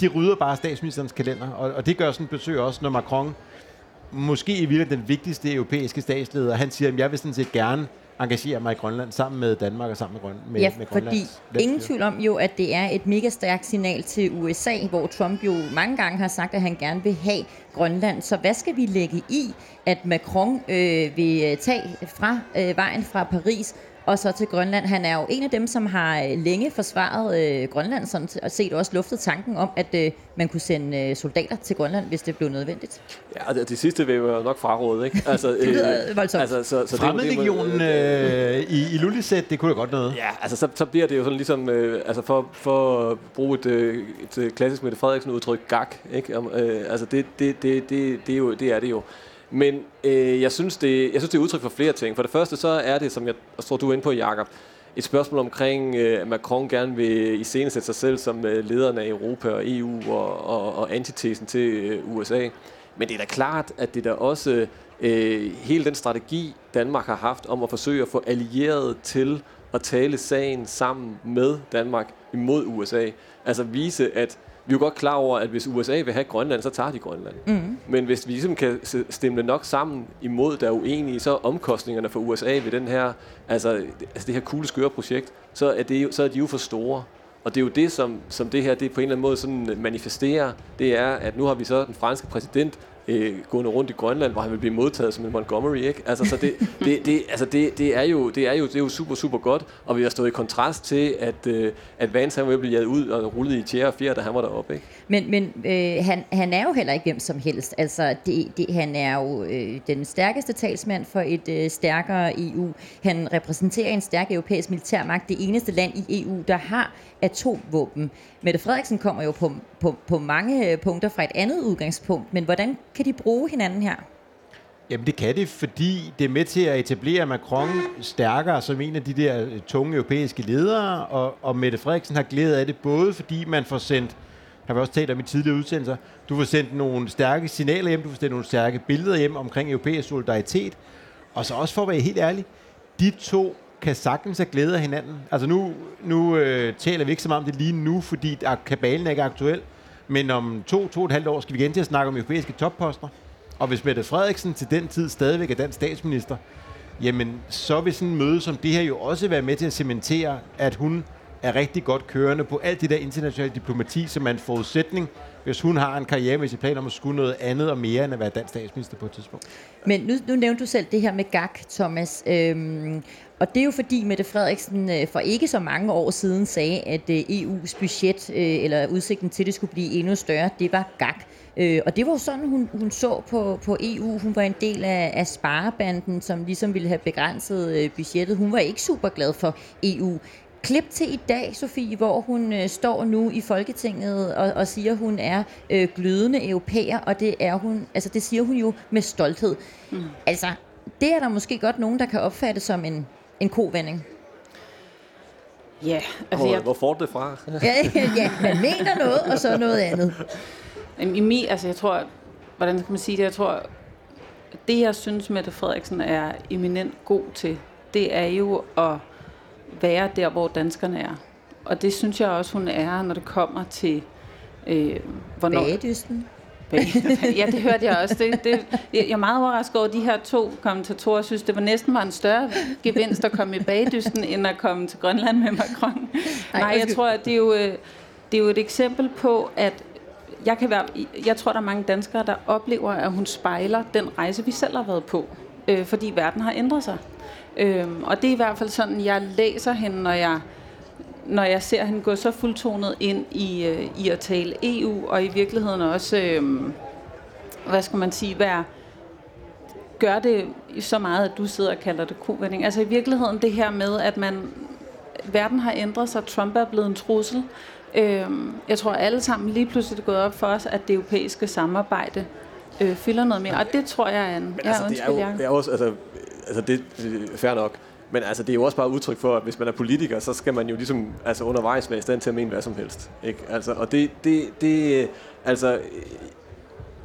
Speaker 4: de rydder bare statsministerens kalender, og, og det gør sådan et besøg også, når Macron, måske i virkeligheden den vigtigste europæiske statsleder, han siger, at jeg vil sådan set gerne engagere mig i Grønland sammen med Danmark og sammen med, Grøn, med,
Speaker 2: ja,
Speaker 4: med
Speaker 2: fordi ingen tvivl om jo, at det er et mega stærkt signal til U S A, hvor Trump jo mange gange har sagt, at han gerne vil have Grønland. Så hvad skal vi lægge i, at Macron øh, vil tage fra øh, vejen fra Paris og så til Grønland? Han er jo en af dem, som har længe forsvaret øh, Grønland, sådan, og set også luftet tanken om, at øh, man kunne sende øh, soldater til Grønland, hvis det blev nødvendigt.
Speaker 1: Ja, og det, det sidste vil jo nok fraråde, ikke? Altså,
Speaker 2: det lyder øh, voldsomt.
Speaker 1: Altså, så, så
Speaker 4: Fremmedlegionen øh, i, i Lullisæt, det kunne da godt noget.
Speaker 1: Ja, altså så, så bliver det jo sådan ligesom, øh, altså for, for at bruge et, øh, et klassisk Mette Frederiksen udtryk, gak, ikke? Um, øh, altså det, det, det, det, det, er jo, det er det jo. Men øh, jeg, synes det, jeg synes, det er udtryk for flere ting. For det første, så er det, som jeg tror, du er inde på, Jacob, et spørgsmål omkring, øh, at Macron gerne vil iscenesætte sig selv som øh, lederen af Europa og E U og, og, og antitesen til øh, U S A. Men det er da klart, at det er da også øh, hele den strategi, Danmark har haft om at forsøge at få allieret til at tale sagen sammen med Danmark imod U S A. Altså vise, at vi er jo godt klar over, at hvis U S A vil have Grønland, så tager de Grønland. Mm. Men hvis vi ligesom kan stemme nok sammen imod, der er uenige, så er omkostningerne for U S A ved den her, altså, altså det her kugle skøre projekt, så er, det jo, så er de jo for store. Og det er jo det, som, som det her det på en eller anden måde sådan manifesterer, det er, at nu har vi så den franske præsident øh, gående rundt i Grønland, hvor han vil blive modtaget som en Montgomery, ikke? Altså, så det, det, det, altså det, det, er jo, det, er jo, det er jo super, super godt, og vi har stået i kontrast til, at, øh, at Vance han var blevet jaget ud og rullet i tjære og fjer, da han var deroppe, ikke?
Speaker 2: Men, men øh, han, han er jo heller ikke hvem som helst. Altså, det, det, han er jo øh, den stærkeste talsmand for et øh, stærkere E U. Han repræsenterer en stærk europæisk militærmagt, det eneste land i E U, der har atomvåben. Mette Frederiksen kommer jo på, på, på mange punkter fra et andet udgangspunkt, men hvordan kan de bruge hinanden her?
Speaker 4: Jamen det kan det, fordi det er med til at etablere Macron stærkere som en af de der tunge europæiske ledere, og, og Mette Frederiksen har glæde af det, både fordi man får sendt, har vi også talt om i tidligere udsendelser, du får sendt nogle stærke signaler hjem, du får sendt nogle stærke billeder hjem omkring europæisk solidaritet, og så også for at være helt ærlig, de to kan sagtens have glæde af hinanden. Altså nu, nu øh, taler vi ikke så meget om det lige nu, fordi kabalen er ikke aktuel, men om to, to og et halvt år skal vi igen til at snakke om europæiske topposter. Og hvis Mette Frederiksen til den tid stadigvæk er dansk statsminister, jamen så vil sådan en møde som det her jo også være med til at cementere, at hun er rigtig godt kørende på alt det der internationale diplomati, som er en forudsætning, hvis hun har en karrieremæssig plan om at skulle noget andet og mere end at være dansk statsminister på et tidspunkt.
Speaker 2: Men nu, nu nævnte du selv det her med gak, Thomas. Øhm, og det er jo fordi Mette Frederiksen øh, for ikke så mange år siden sagde, at øh, E U's budget, øh, eller udsigten til det skulle blive endnu større, det var gak. Øh, og det var jo sådan, hun, hun så på, på E U. Hun var en del af, af sparebanden, som ligesom ville have begrænset øh, budgettet. Hun var ikke super glad for E U. Klip til i dag, Sofie, hvor hun øh, står nu i Folketinget og, og siger, at hun er øh, glødende europæer, og det er hun, altså det siger hun jo med stolthed. Mm. Altså, det er der måske godt nogen, der kan opfatte som en, en kovending.
Speaker 3: Ja, altså
Speaker 1: hvor,
Speaker 3: jeg...
Speaker 1: hvor får det fra?
Speaker 2: ja, ja, man mener noget, og så noget andet.
Speaker 3: I min, altså jeg tror, hvordan skal man sige det, jeg tror, det jeg synes, Mette Frederiksen er eminent god til, det er jo at være der, hvor danskerne er. Og det synes jeg også, hun er, når det kommer til... Øh, hvornår...
Speaker 2: Bagedysten.
Speaker 3: Ja, det hørte jeg også. Det, det, jeg er meget overrasket over, at de her to kommentatorer jeg synes, det var næsten var en større gevinst at komme i bagedysten, end at komme til Grønland med Macron. Ej, Nej, jeg tror, at det er, jo, det er jo et eksempel på, at jeg, kan være, jeg tror, der er mange danskere, der oplever, at hun spejler den rejse, vi selv har været på. Øh, fordi verden har ændret sig. Øhm, og det er i hvert fald sådan, jeg læser hende, når jeg, når jeg ser hende gå så fuldtonet ind i, øh, i at tale E U, og i virkeligheden også, øh, hvad skal man sige, være, gør det så meget, at du sidder og kalder det kovending. Altså i virkeligheden det her med, at man, verden har ændret sig, Trump er blevet en trussel. Øh, jeg tror alle sammen lige pludselig er gået op for os, at det europæiske samarbejde øh, fylder noget mere, og det tror jeg er en...
Speaker 1: Ja, altså, det er jo det er også, altså, altså det er fair nok, men altså det er jo også bare udtryk for, at hvis man er politiker, så skal man jo ligesom altså undervejs være i stand til at mene hvad som helst, ikke? Altså, og det, det, det altså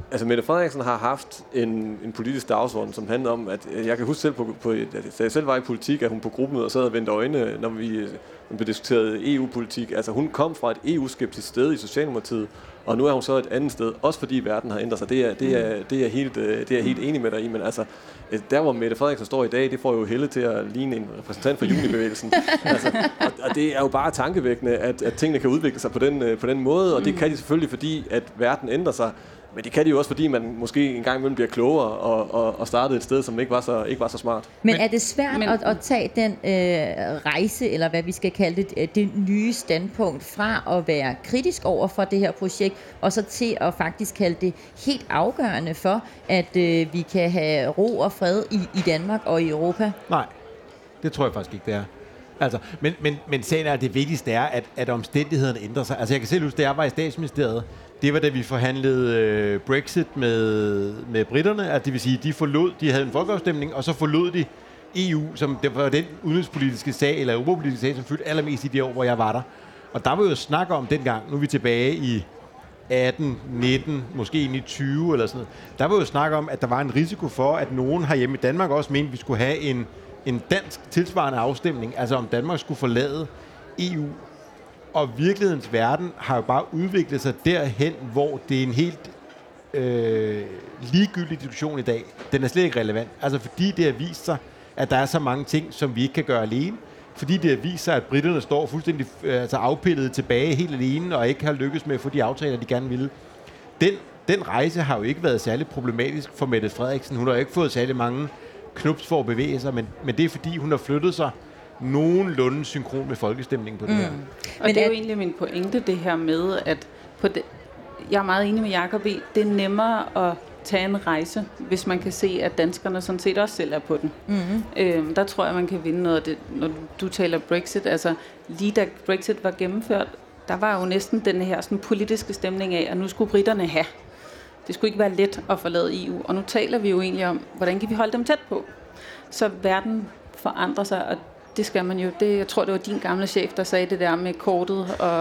Speaker 1: Altså, Mette Frederiksen har haft en, en politisk dagsorden, som handler om, at jeg kan huske selv, på, på, at jeg selv var i politik, at hun på gruppemøder sad og vendte øjne, når vi, når vi diskuterede E U-politik. Altså, hun kom fra et E U-skeptisk sted i Socialdemokratiet, og nu er hun så et andet sted, også fordi verden har ændret sig. Det er, det er, det er, helt, det er helt enig med dig i, men altså, der hvor Mette Frederiksen står i dag, det får jo Helle til at ligne en repræsentant for junibevægelsen. altså, og, og det er jo bare tankevækkende, at, at tingene kan udvikle sig på den, på den måde, og det kan de selvfølgelig, fordi at verden ændrer sig. Men det kan de jo også, fordi man måske en gang imellem bliver klogere og, og, og startede et sted, som ikke var så, ikke var så smart.
Speaker 2: Men er det svært men, at, at tage den øh, rejse, eller hvad vi skal kalde det, det nye standpunkt fra at være kritisk over for det her projekt, og så til at faktisk kalde det helt afgørende for, at øh, vi kan have ro og fred i, i Danmark og i Europa?
Speaker 4: Nej, det tror jeg faktisk ikke, det er. Altså, men, men, men sagen er, at det vigtigste er, at, at omstændighederne ændrer sig. Altså jeg kan selv huske, da jeg var i Statsministeriet, det var da vi forhandlede øh, Brexit med, med britterne, at det vil sige, de forlod, de havde en folkeafstemning, og så forlod de E U, som det var den udenrigspolitiske sag, eller europapolitiske sag, som fyldte allermest i de år, hvor jeg var der. Og der var jo snak om dengang, nu er vi tilbage i atten, nitten, måske ind i tyve eller sådan noget. Der var jo snak om, at der var en risiko for, at nogen herhjemme i Danmark også mente, at vi skulle have en, en dansk tilsvarende afstemning, altså om Danmark skulle forlade E U. Og virkelighedens verden har jo bare udviklet sig derhen, hvor det er en helt øh, ligegyldig diskussion i dag. Den er slet ikke relevant. Altså fordi det har vist sig, at der er så mange ting, som vi ikke kan gøre alene. Fordi det har vist sig, at britterne står fuldstændig øh, altså afpillet tilbage helt alene, og ikke har lykkes med at få de aftaler, de gerne ville. Den, den rejse har jo ikke været særlig problematisk for Mette Frederiksen. Hun har jo ikke fået særlig mange knups for at bevæge sig, men, men det er fordi, hun har flyttet sig nogenlunde synkron med folkestemningen på det mm. her.
Speaker 3: Og men det er jo egentlig min pointe, det her med, at på det, jeg er meget enig med Jacob i, det er nemmere at tage en rejse, hvis man kan se, at danskerne sådan set også selv er på den. Mm-hmm. Øhm, der tror jeg, man kan vinde noget af det, når du taler Brexit. Altså, lige da Brexit var gennemført, der var jo næsten den her sådan, politiske stemning af, at nu skulle britterne have. Det skulle ikke være let at forlade E U. Og nu taler vi jo egentlig om, hvordan kan vi holde dem tæt på? Så verden forandrer sig, og det skal man jo. Det, jeg tror, det var din gamle chef, der sagde det der med kortet og,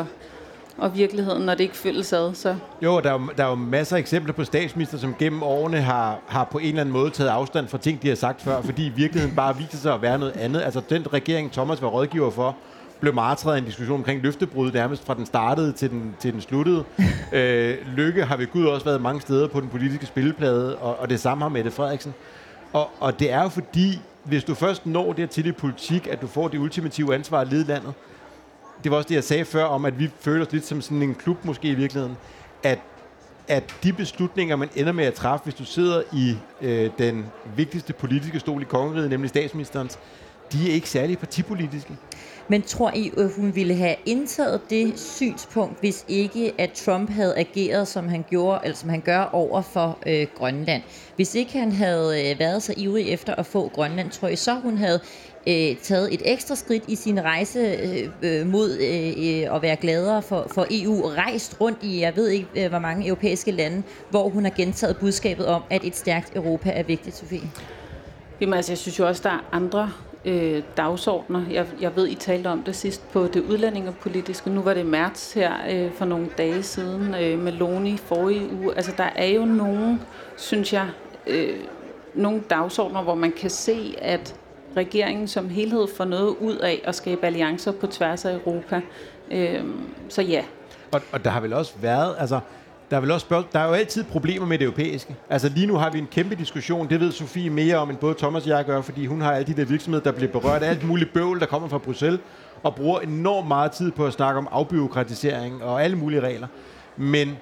Speaker 3: og virkeligheden, når det ikke føles ad. Så.
Speaker 4: Jo, der er jo, der er jo masser af eksempler på statsminister, som gennem årene har, har på en eller anden måde taget afstand fra ting, de har sagt før, fordi virkeligheden bare viser sig at være noget andet. Altså den regering, Thomas var rådgiver for, blev martret af en diskussion omkring løftebrud, nærmest fra den startede til den, til den sluttede. øh, Lykke har ved Gud også været mange steder på den politiske spilleplade, og, og det samme har Mette Frederiksen. Og, og det er jo fordi, hvis du først når dertil i politik, at du får det ultimative ansvar at lede landet. Det var også det, jeg sagde før om, at vi føler os lidt som sådan en klub måske i virkeligheden. At, at de beslutninger, man ender med at træffe, hvis du sidder i øh, den vigtigste politiske stol i kongeriget, nemlig statsministerens, de er ikke særlig partipolitiske.
Speaker 2: Men tror I, at hun ville have indtaget det synspunkt, hvis ikke at Trump havde ageret, som han gjorde, eller som han gør over for øh, Grønland? Hvis ikke han havde øh, været så ivrig efter at få Grønland, tror jeg så, hun havde øh, taget et ekstra skridt i sin rejse øh, mod øh, at være gladere for, for E U, rejst rundt i, jeg ved ikke, øh, hvor mange europæiske lande, hvor hun har gentaget budskabet om, at et stærkt Europa er vigtigt, Sofie?
Speaker 3: Jamen altså, jeg synes jo også, der er andre øh, dagsordner. Jeg, jeg ved, I talte om det sidst på det udlændingepolitiske. Nu var det marts her øh, for nogle dage siden. Øh, Meloni forrige uge. Altså, der er jo nogle, synes jeg, øh, nogle dagsordner, hvor man kan se, at regeringen som helhed får noget ud af at skabe alliancer på tværs af Europa. Øh, så ja.
Speaker 4: Og, og der har vel også været, altså, der er vel også spørg- der er jo altid problemer med det europæiske. Altså lige nu har vi en kæmpe diskussion, det ved Sofie mere om, end både Thomas og jeg gør, fordi hun har alle de der virksomheder, der bliver berørt af alt muligt bøvl, der kommer fra Bruxelles, og bruger enormt meget tid på at snakke om afbureaukratisering og alle mulige regler. Men,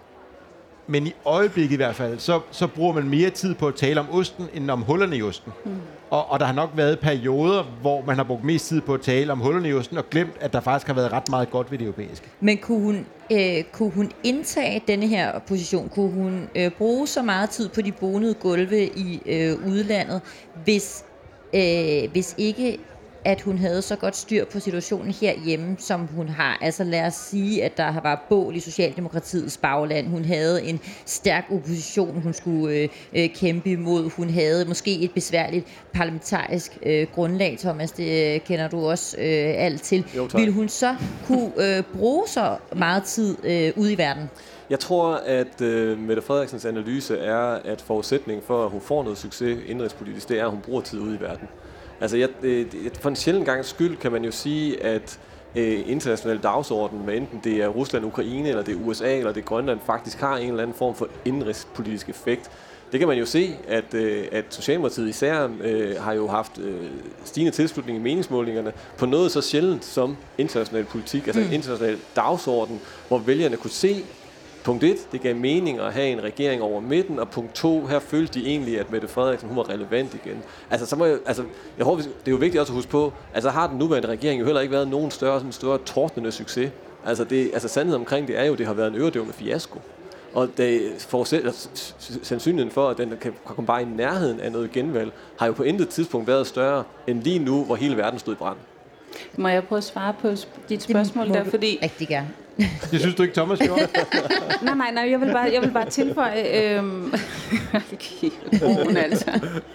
Speaker 4: men i øjeblikket i hvert fald, så, så bruger man mere tid på at tale om osten, end om hullerne i osten. Mm. Og, og der har nok været perioder, hvor man har brugt mest tid på at tale om hullerne i osten, og glemt, at der faktisk har været ret meget godt ved det europæiske.
Speaker 2: Men kunne hun, øh, kunne hun indtage denne her position? Kunne hun øh, bruge så meget tid på de bonede gulve i øh, udlandet, hvis, øh, hvis ikke at hun havde så godt styr på situationen herhjemme, som hun har. Altså lad os sige, at der var bål i Socialdemokratiets bagland. Hun havde en stærk opposition, hun skulle øh, øh, kæmpe imod. Hun havde måske et besværligt parlamentarisk øh, grundlag, Thomas, det øh, kender du også øh, alt til.
Speaker 1: Jo,
Speaker 2: vil hun så kunne øh, bruge så meget tid øh, ude i verden?
Speaker 1: Jeg tror, at øh, Mette Frederiksens analyse er, at forudsætningen for, at hun får noget succes indrigspolitisk, det er, at hun bruger tid ude i verden. Altså, jeg, øh, for en sjældent gangs skyld kan man jo sige, at øh, international dagsorden, hvad enten det er Rusland, Ukraine, eller det er U S A, eller det er Grønland, faktisk har en eller anden form for indrigspolitisk effekt. Det kan man jo se, at, øh, at Socialdemokratiet især øh, har jo haft øh, stigende tilslutning i meningsmålingerne på noget så sjældent som international politik, altså mm. international dagsorden, hvor vælgerne kunne se, punkt et, det gav mening at have en regering over midten, og punkt to, her følte de egentlig, at Mette Frederiksen, hun var relevant igen. Altså, så må jeg, altså, jeg håber, det er jo vigtigt også at huske på, altså har den nuværende regering jo heller ikke været nogen større, sådan større tordnende succes. Altså, det, altså sandheden omkring det er jo, det har været en øredøvende fiasko. Og det forudsætter sandsynligheden for, at den kan komme bare i nærheden af noget genvalg, har jo på intet tidspunkt været større end lige nu, hvor hele verden stod i brand.
Speaker 3: Må jeg prøve at svare på dit spørgsmål der, fordi...
Speaker 2: Rigtig gerne.
Speaker 4: Det synes du ikke, Thomas gjorde?
Speaker 3: nej, nej, nej, jeg vil bare, jeg vil bare tilføje... Øhm, Broen, altså.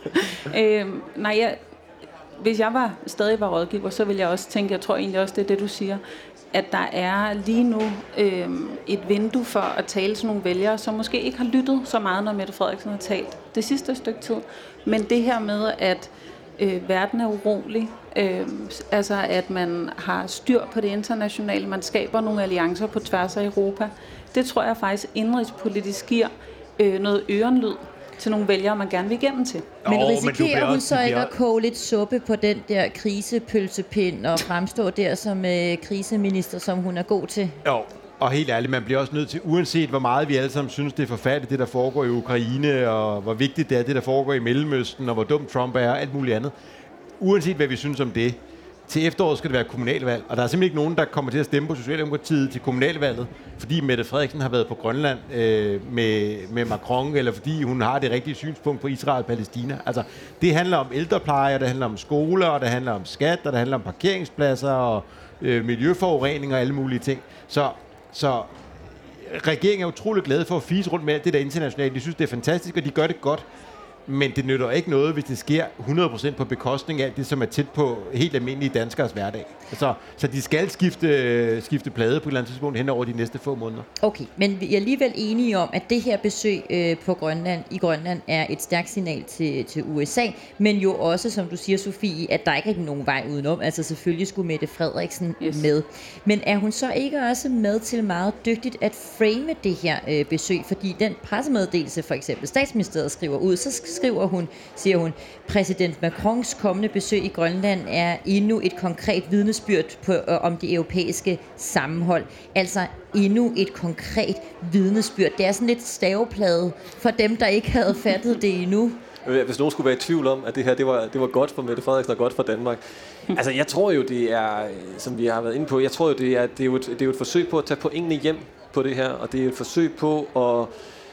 Speaker 3: øhm, nej, jeg, hvis jeg var stadig var rådgiver, så ville jeg også tænke, jeg tror egentlig også, det er det, du siger, at der er lige nu øhm, et vindue for at tale til nogle vælgere, som måske ikke har lyttet så meget, når Mette Frederiksen har talt det sidste stykke tid. Men det her med, at øh, verden er urolig, øh, altså at man har styr på det internationale, man skaber nogle alliancer på tværs af Europa, det tror jeg faktisk indrigspolitisk giver øh, noget ørenlyd til nogle vælgere, man gerne vil igennem til.
Speaker 2: Men
Speaker 4: oh,
Speaker 2: risikerer
Speaker 4: men
Speaker 2: hun så ikke at koge lidt suppe på den der krisepølsepind og fremstå der som øh, kriseminister, som hun er god til?
Speaker 4: Jo, og helt ærligt, man bliver også nødt til, uanset hvor meget vi alle sammen synes, det er forfærdeligt, det der foregår i Ukraine, og hvor vigtigt det er, det der foregår i Mellemøsten, og hvor dum Trump er, og alt muligt andet. Uanset hvad vi synes om det, til efteråret skal det være kommunalvalg, og der er simpelthen ikke nogen, der kommer til at stemme på Socialdemokratiet til kommunalvalget, fordi Mette Frederiksen har været på Grønland øh, med, med Macron, eller fordi hun har det rigtige synspunkt på Israel og Palæstina. Altså, det handler om ældrepleje, og det handler om skoler, og det handler om skat, og det handler om parkeringspladser, og øh, miljøforurening og alle mulige ting. Så, så regeringen er utrolig glade for at fise rundt med alt det der internationalt. De synes, det er fantastisk, og de gør det godt. Men det nytter ikke noget, hvis det sker hundrede procent på bekostning af det, som er tæt på helt almindelige danskers hverdag. Så, så de skal skifte, skifte plade på et eller andet tidspunkt hen over de næste få måneder.
Speaker 2: Okay, men vi er alligevel enige om, at det her besøg øh, på Grønland, i Grønland er et stærkt signal til, til U S A, men jo også, som du siger, Sofie, at der ikke er nogen vej udenom. Altså selvfølgelig skulle Mette Frederiksen yes. med. Men er hun så ikke også med til meget dygtigt at frame det her øh, besøg? Fordi den pressemeddelelse, for eksempel Statsministeriet skriver ud, så skriver hun, siger hun, præsident Macrons kommende besøg i Grønland er endnu et konkret vidnesbyrd på, øh, om det europæiske sammenhold. Altså endnu et konkret vidnesbyrd. Det er sådan lidt staveplade for dem, der ikke havde fattet det endnu.
Speaker 1: Hvis nogen skulle være i tvivl om, at det her det var, det var godt for Mette Frederiksen og godt for Danmark. Altså jeg tror jo, det er, som vi har været inde på, jeg tror jo, det er, det er, jo, et, det er jo et forsøg på at tage pointene hjem på det her, og det er et forsøg på at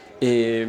Speaker 1: øh,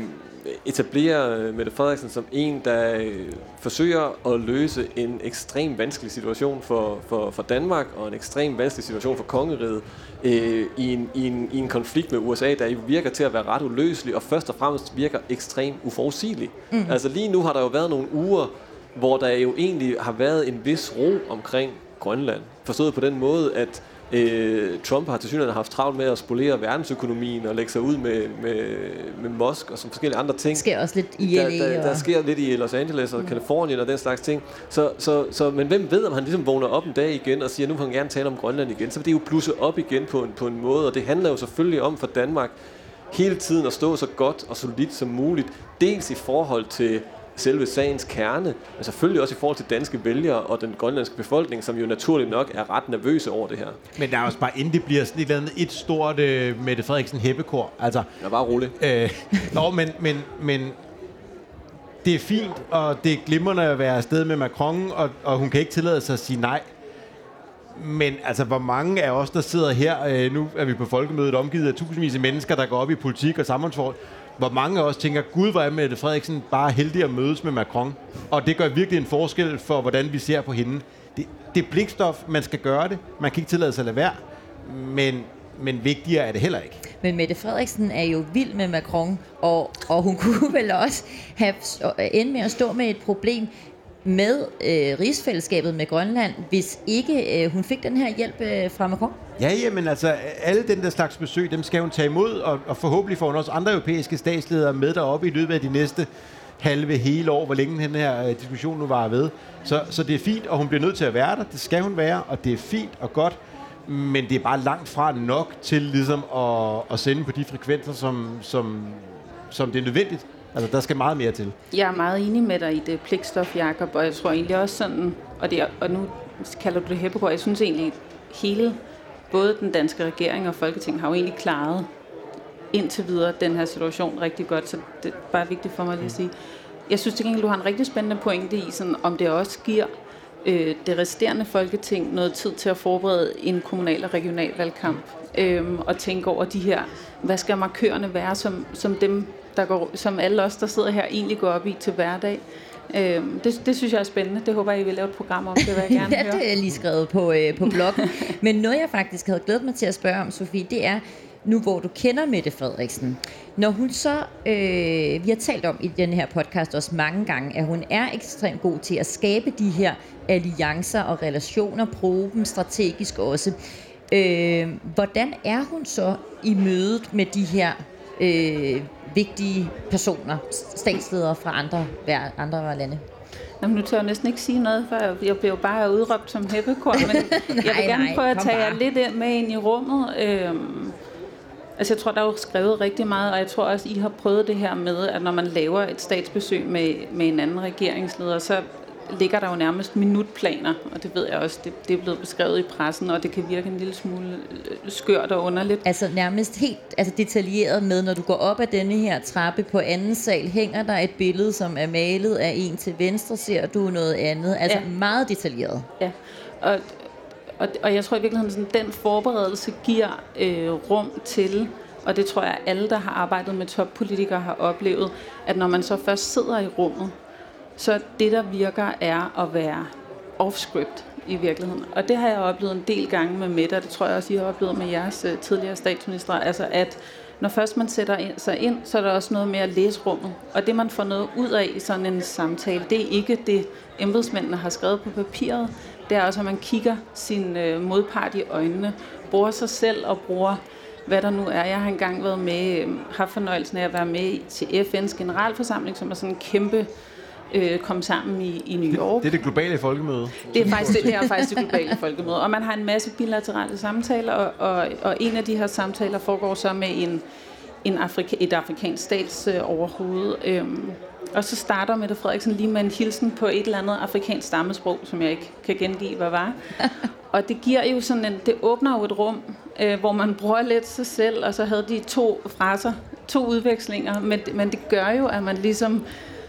Speaker 1: etablere Mette Frederiksen som en, der øh, forsøger at løse en ekstremt vanskelig situation for, for, for Danmark, og en ekstremt vanskelig situation for kongeriget, øh, i, en, i, en, i en konflikt med U S A, der jo virker til at være ret uløselig, og først og fremmest virker ekstremt uforudsigelig. Mm. Altså lige nu har der jo været nogle uger, hvor der jo egentlig har været en vis ro omkring Grønland. Forstået på den måde, at Øh, Trump har til synligheden haft travlt med at spolere verdensøkonomien og lægge sig ud med, med, med Musk og som forskellige andre ting.
Speaker 2: Der sker også lidt i L A.
Speaker 1: Der, der, der sker lidt i Los Angeles og Kalifornien og den slags ting. Så, så, så, men hvem ved, om han ligesom vågner op en dag igen og siger, nu vil han gerne tale om Grønland igen. Så vil det jo plusse op igen på en, på en måde, og det handler jo selvfølgelig om for Danmark hele tiden at stå så godt og solidt som muligt. Dels i forhold til selve sagens kerne, men selvfølgelig også i forhold til danske vælgere og den grønlandske befolkning, som jo naturligt nok er ret nervøse over det her.
Speaker 4: Men der er også bare, inden det bliver sådan et eller andet et stort uh, Mette Frederiksen heppekor. Altså,
Speaker 1: jeg er bare rolig.
Speaker 4: Øh, nå, men, men, men det er fint, og det er glimrende at være afsted med Macron, og, og hun kan ikke tillade sig at sige nej. Men altså, hvor mange af os, der sidder her, øh, nu er vi på folkemødet omgivet af tusindvis af mennesker, der går op i politik og samfundsforhold, hvor mange af os tænker, gud, hvor er Mette Frederiksen bare heldig at mødes med Macron. Og det gør virkelig en forskel for, hvordan vi ser på hende. det, det er blikstof, man skal gøre det. Man kan ikke tillade sig at lade være, men, men vigtigere er det heller ikke.
Speaker 2: Men Mette Frederiksen er jo vild med Macron, og, og hun kunne vel også have endt med at stå med et problem med øh, rigsfællesskabet med Grønland, hvis ikke øh, hun fik den her hjælp øh, fra Macron?
Speaker 4: Ja, ja, men altså, alle den der slags besøg, dem skal hun tage imod, og, og forhåbentlig får hun også andre europæiske statsledere med deroppe i løbet af de næste halve hele år, hvor længe den her øh, diskussion nu varer ved. Så, så det er fint, og hun bliver nødt til at være der. Det skal hun være, og det er fint og godt, men det er bare langt fra nok til ligesom at, at sende på de frekvenser, som, som, som det er nødvendigt. Altså, der skal meget mere til.
Speaker 3: Jeg er meget enig med dig i det pligtstof, Jacob, og jeg tror egentlig også sådan, og, det, og nu kalder du det hæppegård, jeg synes egentlig, hele, både den danske regering og Folketinget har jo egentlig klaret indtil videre den her situation rigtig godt, så det er bare vigtigt for mig lige at sige. Jeg synes til gengæld, du har en rigtig spændende pointe i, sådan, om det også giver øh, det resterende Folketing noget tid til at forberede en kommunal- og regional valgkamp, øh, og tænke over de her, hvad skal markørerne være, som, som dem, der går, som alle os, der sidder her, egentlig går op i til hverdag. Øhm, det, det synes jeg er spændende. Det håber jeg, I vil lave et program om. Det vil jeg gerne
Speaker 2: ja,
Speaker 3: høre.
Speaker 2: det er lige skrevet på, øh, på bloggen. Men noget, jeg faktisk havde glædet mig til at spørge om, Sofie, det er, nu hvor du kender Mette Frederiksen, når hun så, øh, vi har talt om i den her podcast også mange gange, at hun er ekstremt god til at skabe de her alliancer og relationer, bruge dem strategisk også. Øh, hvordan er hun så i mødet med de her øh, vigtige personer, statsledere fra andre, andre lande?
Speaker 3: Jamen, nu tør jeg næsten ikke sige noget, for jeg blev bare udråbt som hæppekor, men
Speaker 2: nej,
Speaker 3: jeg vil gerne
Speaker 2: nej,
Speaker 3: prøve at tage
Speaker 2: bare.
Speaker 3: jer lidt med ind i rummet. Øhm, altså, jeg tror, der er jo skrevet rigtig meget, og jeg tror også, I har prøvet det her med, at når man laver et statsbesøg med, med en anden regeringsleder, så ligger der jo nærmest minutplaner, og det ved jeg også, det, det er blevet beskrevet i pressen, og det kan virke en lille smule skørt og underligt.
Speaker 2: Altså nærmest helt altså detaljeret med, når du går op ad denne her trappe på anden sal, hænger der et billede, som er malet af en til venstre, ser du noget andet. Altså ja. Meget detaljeret.
Speaker 3: Ja, og, og, og jeg tror i virkeligheden, sådan, den forberedelse giver øh, rum til, og det tror jeg alle, der har arbejdet med toppolitikere, har oplevet, at når man så først sidder i rummet, så det, der virker, er at være off-script i virkeligheden. Og det har jeg oplevet en del gange med Mette, og det tror jeg også, I har oplevet med jeres uh, tidligere statsministre. Altså, at når først man sætter ind, sig ind, så er der også noget med at læse rummet. Og det, man får noget ud af i sådan en samtale, det er ikke det, embedsmændene har skrevet på papiret. Det er også, at man kigger sin uh, modpart i øjnene, bruger sig selv og bruger hvad der nu er. Jeg har engang været med, haft fornøjelsen af at være med til F N's generalforsamling, som er sådan en kæmpe øh, kom sammen i, i New York.
Speaker 4: Det er det globale folkemøde.
Speaker 3: Det er faktisk det, det, er faktisk det globale folkemøde. Og man har en masse bilaterale samtaler, og, og, og en af de her samtaler foregår så med en, en Afrika, et afrikansk statsoverhoved. Øhm, og så starter Mette Frederiksen lige med en hilsen på et eller andet afrikansk stammesprog, som jeg ikke kan gengive, hvad var. Og det giver jo sådan en, det åbner jo et rum, øh, hvor man bruger lidt sig selv, og så havde de to fraser, to udvekslinger, men, men det gør jo, at man ligesom,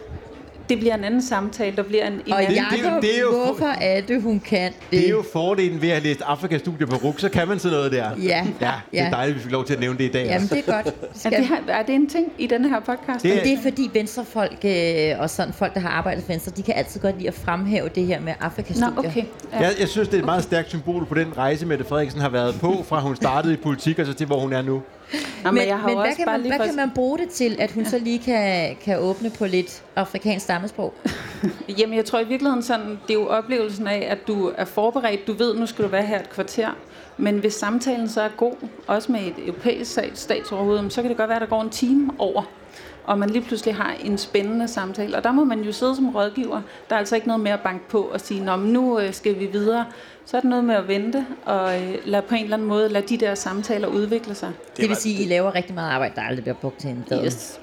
Speaker 3: det bliver en anden samtale, der bliver en, en
Speaker 2: og
Speaker 3: anden...
Speaker 2: Jacob,
Speaker 4: det er jo,
Speaker 2: hvorfor er det, hun kan det?
Speaker 4: Det er jo fordelen ved at have læst Afrika-studier på R U C, så kan man sådan noget der.
Speaker 2: Ja,
Speaker 4: ja det er dejligt, at vi fik lov til at nævne det i dag.
Speaker 2: Jamen, det er godt.
Speaker 3: Er det, her, er det en ting i denne her podcast?
Speaker 2: Det er, det er fordi venstrefolk øh, og sådan folk, der har arbejdet for Venstre, de kan altid godt lide at fremhæve det her med Afrika-studier.
Speaker 3: Nå, okay. Ja.
Speaker 4: Jeg, jeg synes, det er et meget stærkt symbol på den rejse, Mette Frederiksen har været på, fra hun startede i politik og så til, hvor hun er nu.
Speaker 3: Nå,
Speaker 2: men
Speaker 3: men, jeg har
Speaker 2: men
Speaker 3: også
Speaker 2: hvad, kan
Speaker 3: bare
Speaker 2: man,
Speaker 3: lige
Speaker 2: hvad kan man bruge det til, at hun så lige kan, kan åbne på lidt afrikansk stammesprog?
Speaker 3: Jamen, jeg tror i virkeligheden sådan, det er jo oplevelsen af, at du er forberedt, du ved, nu skal du være her et kvarter, men hvis samtalen så er god, også med et europæisk statsoverhoved, så kan det godt være, at der går en time over, og man lige pludselig har en spændende samtale. Og der må man jo sidde som rådgiver. Der er altså ikke noget med at banke på og sige, nå, men nu skal vi videre. Så er det noget med at vente og lade på en eller anden måde lade de der samtaler udvikle sig.
Speaker 2: Det, det vil sige, at I laver rigtig meget arbejde, der aldrig bliver brugt til en dag.
Speaker 3: Yes.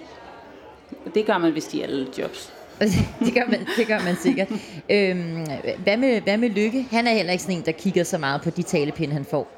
Speaker 3: Det gør man, hvis de er alle jobs.
Speaker 2: det, gør man, det gør man sikkert. Øhm, hvad, med, hvad med Lykke? Han er heller ikke sådan en, der kigger så meget på de talepinde, han får.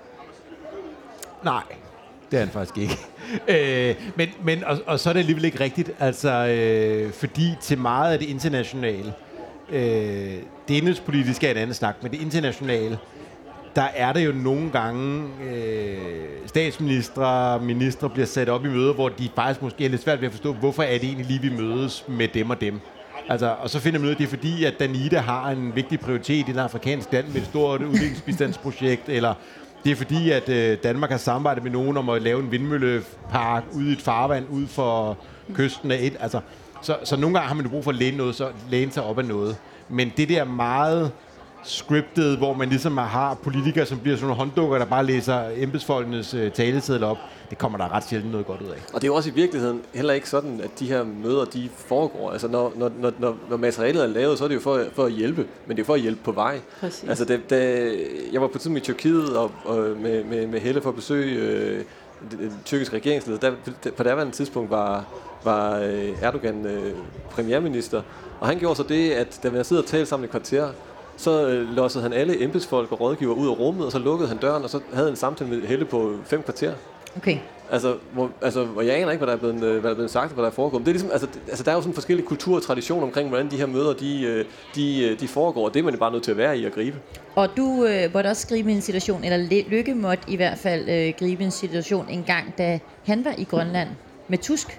Speaker 4: Nej, det er han faktisk ikke. øh, men, men, og, og så er det alligevel ikke rigtigt, altså, øh, fordi til meget af det internationale, øh, det indrigspolitiske er en anden snak, men det internationale, der er det jo nogle gange øh, statsministre, ministre bliver sat op i møder, hvor de faktisk måske er lidt svært ved at forstå, hvorfor er det egentlig lige, vi mødes med dem og dem. Altså, og så finder man ud af, at det er fordi, at Danida har en vigtig prioritet i den afrikanske land med et stort udviklingsbistandsprojekt, eller det er fordi, at øh, Danmark har samarbejdet med nogen om at lave en vindmøllepark ude i et farvand, ud for kysten af et. Altså, så, så nogle gange har man brug for at læne, noget, så læne sig op af noget. Men det der meget scriptet, hvor man ligesom har politikere, som bliver sådan nogle hånddukker, der bare læser embedsfolkenes øh, talesedler op, det kommer der ret sjældent noget godt ud af.
Speaker 1: Og det er jo også i virkeligheden heller ikke sådan, at de her møder, de foregår. Altså, når, når, når, når materialet er lavet, så er det jo for, for at hjælpe, men det er for at hjælpe på vej.
Speaker 3: Præcis. Altså,
Speaker 1: det, da, jeg var på tidspunkt i Tyrkiet og, og med, med, med Helle for at besøge øh, den tyrkiske regeringsleder. Der, på derværende tidspunkt var, var Erdogan øh, premierminister, og han gjorde så det, at da vi sidder og talte sammen i kvarter, så øh, lossede han alle embedsfolk og rådgiver ud af rummet, og så lukkede han døren, og så havde en samtale med Helle på fem kvarter.
Speaker 2: Okay.
Speaker 1: Altså, hvor, altså, hvor jeg aner ikke, hvad der er blevet, hvad der er blevet sagt, hvad der er foregået. Det er ligesom, altså, altså, der er jo sådan forskellige kultur og traditioner omkring, hvordan de her møder, de, de, de foregår, og det er man jo bare nødt til at være i at gribe.
Speaker 2: Og du øh, måtte også gribe en situation, eller Løkke måtte i hvert fald øh, gribe en situation en gang, da han var i Grønland med Tusk.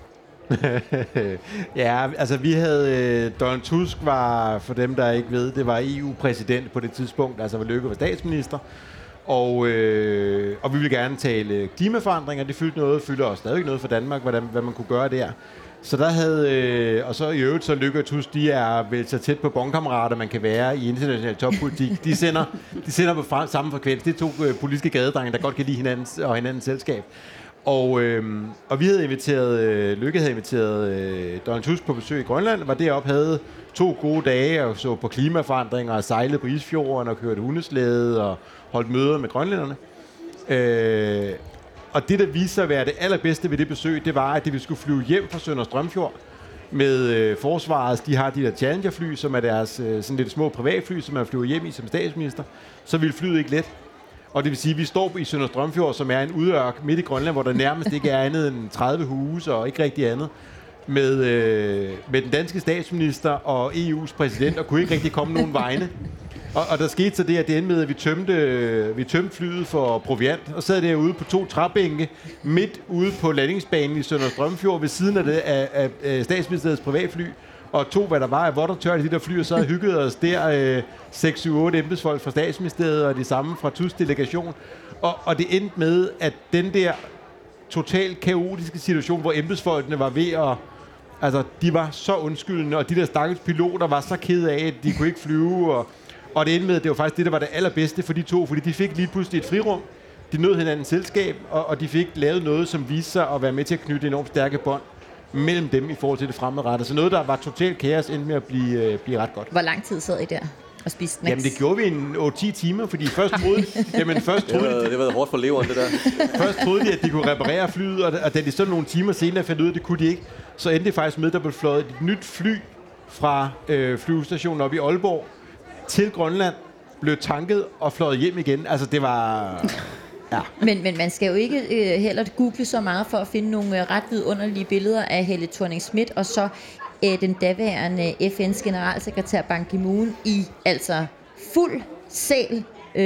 Speaker 4: Ja, altså vi havde, øh, Donald Tusk var, for dem der ikke ved, det var E U-præsident på det tidspunkt, altså var Løkke var statsminister, og, øh, og vi ville gerne tale klimaforandringer, det fyldte noget, fylder også stadig noget for Danmark, hvordan, hvad man kunne gøre der. Så der havde, øh, og så i øvrigt, så Løkke og Tusk, de er vel så tæt på bondkammerater, man kan være i international toppolitik. De sender, de sender på fra, samme frekvens. Det er to øh, politiske gadedrenge, der godt kan lide hinandens og hinandens selskab. Og, øh, og vi havde inviteret, øh, Løkke havde inviteret øh, Donald Tusk på besøg i Grønland, var deroppe, havde to gode dage og så på klimaforandringer og sejlede på isfjorden og kørte hundeslæde og holdt møder med grønlænderne. Øh, og det, der viste sig at være det allerbedste ved det besøg, det var, at vi skulle flyve hjem fra Sønder Strømfjord med øh, forsvaret. De har de der Challenger-fly, som er deres øh, sådan lidt små privatfly, som man flyver hjem i som statsminister. Så ville flyet ikke let. Og det vil sige, at vi står i Sønder Strømfjord, som er en udørk midt i Grønland, hvor der nærmest ikke er andet end tredive huse og ikke rigtig andet, med, øh, med den danske statsminister og E U's præsident, og kunne ikke rigtig komme nogen vegne. Og, og der skete så det, at det endte med, at vi tømte, vi tømte flyet for proviant, og sad derude på to træbænke, midt ude på landingsbanen i Sønder Strømfjord, ved siden af, det, af, af, af statsministeriets privatfly, og to, hvad der var af vådt og tørt i de der fly, og så hyggede os der øh, seks syv otte embedsfolk fra statsministeriet, og de samme fra Tusk delegation. Og, og det endte med, at den der totalt kaotiske situation, hvor embedsfolkene var ved at... Altså, de var så undskyldende, og de der stakkels piloter var så kede af, at de kunne ikke flyve, og, og det endte med, at det var faktisk det, der var det allerbedste for de to, fordi de fik lige pludselig et frirum, de nød hinandens selskab, og, og de fik lavet noget, som viste sig at være med til at knytte enormt stærke bånd mellem dem i forhold til det fremadrettede. Så noget, der var totalt kaos, endte med at blive, øh, blive ret godt.
Speaker 2: Hvor lang tid sad I der og spiste snacks?
Speaker 4: Jamen, det gjorde vi en otte ti timer, fordi først troede, jamen, først troede
Speaker 1: det, var, det var hårdt for leveren, det der.
Speaker 4: Først troede de, at de kunne reparere flyet, og, og da de så nogle timer senere fandt ud af, at det kunne de ikke, så endte det faktisk med, at der blev fløjet et nyt fly fra øh, flyvestationen op i Aalborg til Grønland, blev tanket og fløjet hjem igen. Altså, det var... Ja.
Speaker 2: Men, men man skal jo ikke øh, heller google så meget for at finde nogle øh, ret vidunderlige billeder af Helle Thorning-Schmidt og så øh, den daværende F N's generalsekretær Ban Ki-moon i altså fuld sæl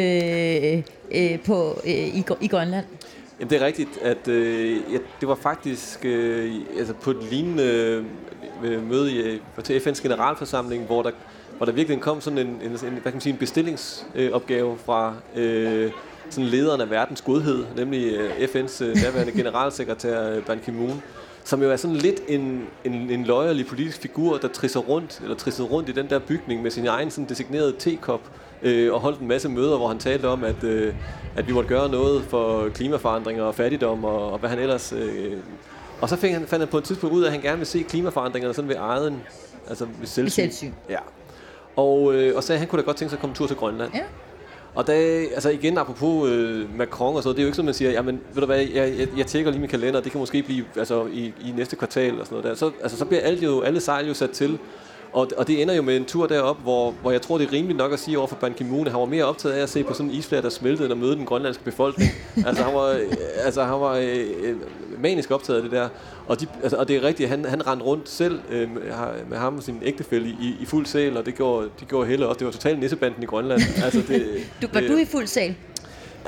Speaker 2: øh, øh, på, øh, i, i Grønland.
Speaker 1: Jamen, det er rigtigt, at øh, ja, det var faktisk øh, altså på et lignende øh, møde i, til F N's generalforsamling, hvor der, hvor der virkelig kom sådan en, en, en, hvad kan man sige, en bestillingsopgave øh, fra øh, sådan lederen af verdens godhed, nemlig øh, F N's øh, daværende generalsekretær øh, Ban Ki-moon, som jo er sådan lidt en, en, en løjerlig politisk figur, der trisser rundt, eller trissede rundt i den der bygning med sin egen sådan designerede tekop, øh, og holdt en masse møder, hvor han talte om, at, øh, at vi måtte gøre noget for klimaforandringer og fattigdom, og, og hvad han ellers... Øh, og så fik han, fandt han på et tidspunkt ud af, at han gerne vil se klimaforandringerne sådan ved eget, altså ved selvsyn.
Speaker 2: selvsyn.
Speaker 1: Ja. Og, øh, og sagde, at han kunne da godt tænke sig at komme tur til Grønland.
Speaker 2: Ja.
Speaker 1: Og da, altså igen, apropos øh, Macron og så, det er jo ikke sådan, man siger, jamen, ved du hvad, jeg, jeg, jeg tjekker lige min kalender, det kan måske blive altså, i, i næste kvartal og sådan noget der. Så, altså, så bliver alle, jo, alle sejl jo sat til, og, og det ender jo med en tur derop, hvor, hvor jeg tror, det er rimeligt nok at sige over for Ban Ki-moon, at han var mere optaget af at se på sådan en isflær, der smeltede, end at møde den grønlandske befolkning. altså, han var, altså, han var øh, manisk optaget af det der. Og, de, altså, og det er rigtigt, han, han rendte rundt selv øh, med ham og sin ægtefælle i, i fuld sæl, og det gjorde, de gjorde Helle også. Det var totalt nissebanden i Grønland. altså, det,
Speaker 2: du, var
Speaker 1: det,
Speaker 2: du i fuld sæl?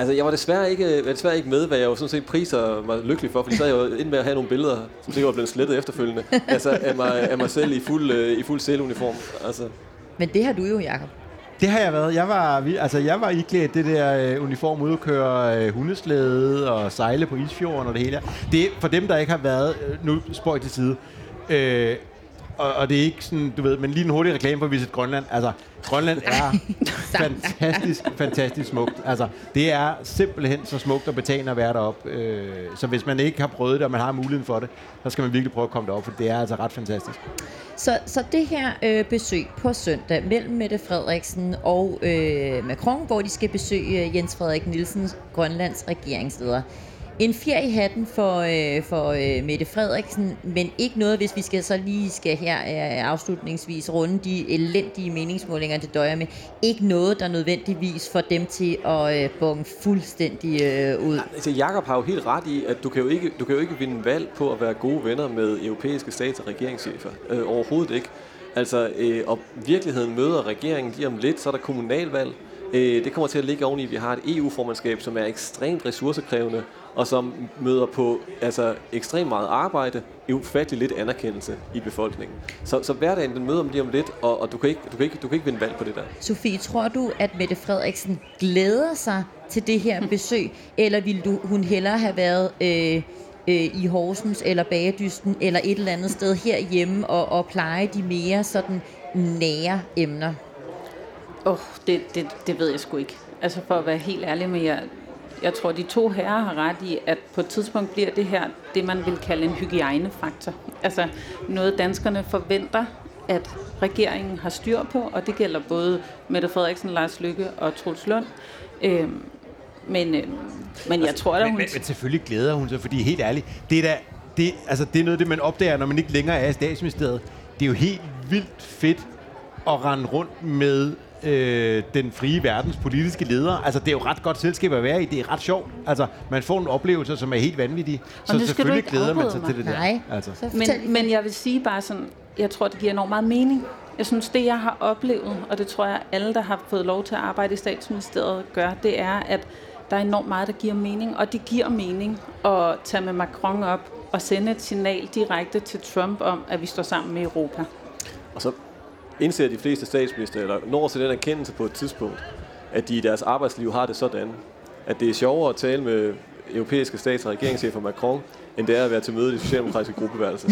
Speaker 1: Altså, jeg var desværre ikke, var desværre ikke med, hvad jeg jo sådan set priser mig lykkelig for, fordi så er jeg jo inde med at have nogle billeder, som sikkert var blevet slettet efterfølgende, altså af mig, af mig selv i fuld, øh, i fuld sæluniform. Altså.
Speaker 2: Men det har du jo, Jacob.
Speaker 4: Det har jeg været. Jeg var, altså, jeg var iklædt det der øh, uniform ude at køre øh, hundeslæde og sejle på Isfjorden og det hele. Det er for dem, der ikke har været, øh, nu spøj til side, øh, og, og det er ikke sådan, du ved, men lige en hurtig reklame for Visit Grønland. Altså, Grønland er fantastisk, fantastisk smukt. Altså, det er simpelthen så smukt at betale at være deroppe. Øh, så hvis man ikke har prøvet det, og man har muligheden for det, så skal man virkelig prøve at komme derop, for det er altså ret fantastisk.
Speaker 2: Så, så det her øh, besøg på søndag mellem Mette Frederiksen og øh, Macron, hvor de skal besøge Jens Frederik Nielsen, Grønlands regeringsleder. En fjer i hatten for, øh, for øh, Mette Frederiksen, men ikke noget, hvis vi skal så lige skal her øh, afslutningsvis runde de elendige meningsmålinger, det døjer med. Ikke noget, der nødvendigvis får dem til at øh, bunge fuldstændig øh, ud.
Speaker 1: Altså, Jacob har jo helt ret i, at du kan jo ikke, du kan jo ikke vinde valg på at være gode venner med europæiske stats- og regeringschefer. Øh, overhovedet ikke. Altså, øh, og virkeligheden møder regeringen lige om lidt, så er der kommunalvalg. Øh, det kommer til at ligge oveni, at vi har et E U-formandskab, som er ekstremt ressourcekrævende, og som møder på altså, ekstremt meget arbejde, ufattelig lidt anerkendelse i befolkningen. Så, så hverdagen den møder dem lige om lidt, og, og du, kan ikke, du, kan ikke, du kan ikke vinde valg på det der.
Speaker 2: Sofie, tror du, at Mette Frederiksen glæder sig til det her besøg, eller ville du, hun hellere have været øh, øh, i Horsens eller Bagedysten, eller et eller andet sted herhjemme, og, og pleje de mere sådan nære emner?
Speaker 3: Åh, oh, det, det, det ved jeg sgu ikke. Altså for at være helt ærlig med jer, jeg tror, de to herrer har ret i, at på et tidspunkt bliver det her, det man vil kalde en hygiejnefaktor. Altså noget danskerne forventer, at regeringen har styr på, og det gælder både Mette Frederiksen, Lars Løkke og Troels Lund. Øhm, men, øhm, men jeg tror, at hun...
Speaker 4: Men, men selvfølgelig glæder hun sig, fordi helt ærligt, det er, da, det, altså, det er noget, det man opdager, når man ikke længere er i statsministeriet. Det er jo helt vildt fedt at rende rundt med øh, den frie verdens politiske ledere. Altså, det er jo ret godt selskab at være i. Det er ret sjovt. Altså, man får nogle oplevelser, som er helt vanvittige. Så selvfølgelig glæder man sig til det der.
Speaker 2: Nej.
Speaker 4: Altså.
Speaker 3: Men, men jeg vil sige bare sådan, jeg tror, det giver enormt meget mening. Jeg synes, det jeg har oplevet, og det tror jeg, alle, der har fået lov til at arbejde i statsministeriet, gør, det er, at der er enormt meget, der giver mening. Og det giver mening at tage med Macron op og sende et signal direkte til Trump om, at vi står sammen med Europa.
Speaker 1: Og så indser de fleste statsminister, eller når til den erkendelse på et tidspunkt, at de i deres arbejdsliv har det sådan, at det er sjovere at tale med europæiske stats- og regeringschefer Macron, end det er at være til møde i det socialdemokratiske gruppeværelse.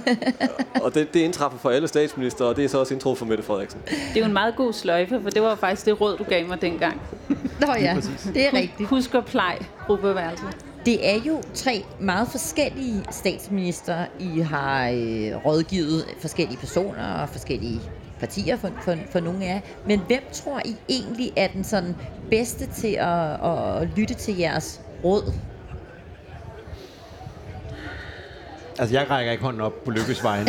Speaker 1: Og det, det indtræffer for alle statsminister, og det er så også indtro for Mette Frederiksen.
Speaker 3: Det er jo en meget god sløjfe, for det var faktisk det råd, du gav mig dengang.
Speaker 2: Nå ja, det er rigtigt.
Speaker 3: Husk at pleje gruppeværelset.
Speaker 2: Det er jo tre meget forskellige statsminister, I har øh, rådgivet forskellige personer og forskellige partier for, for, for nogle af jer. Men hvem tror I egentlig er den sådan bedste til at, at lytte til jeres råd?
Speaker 4: Altså, jeg rækker ikke hånden op på Lykkes vegne.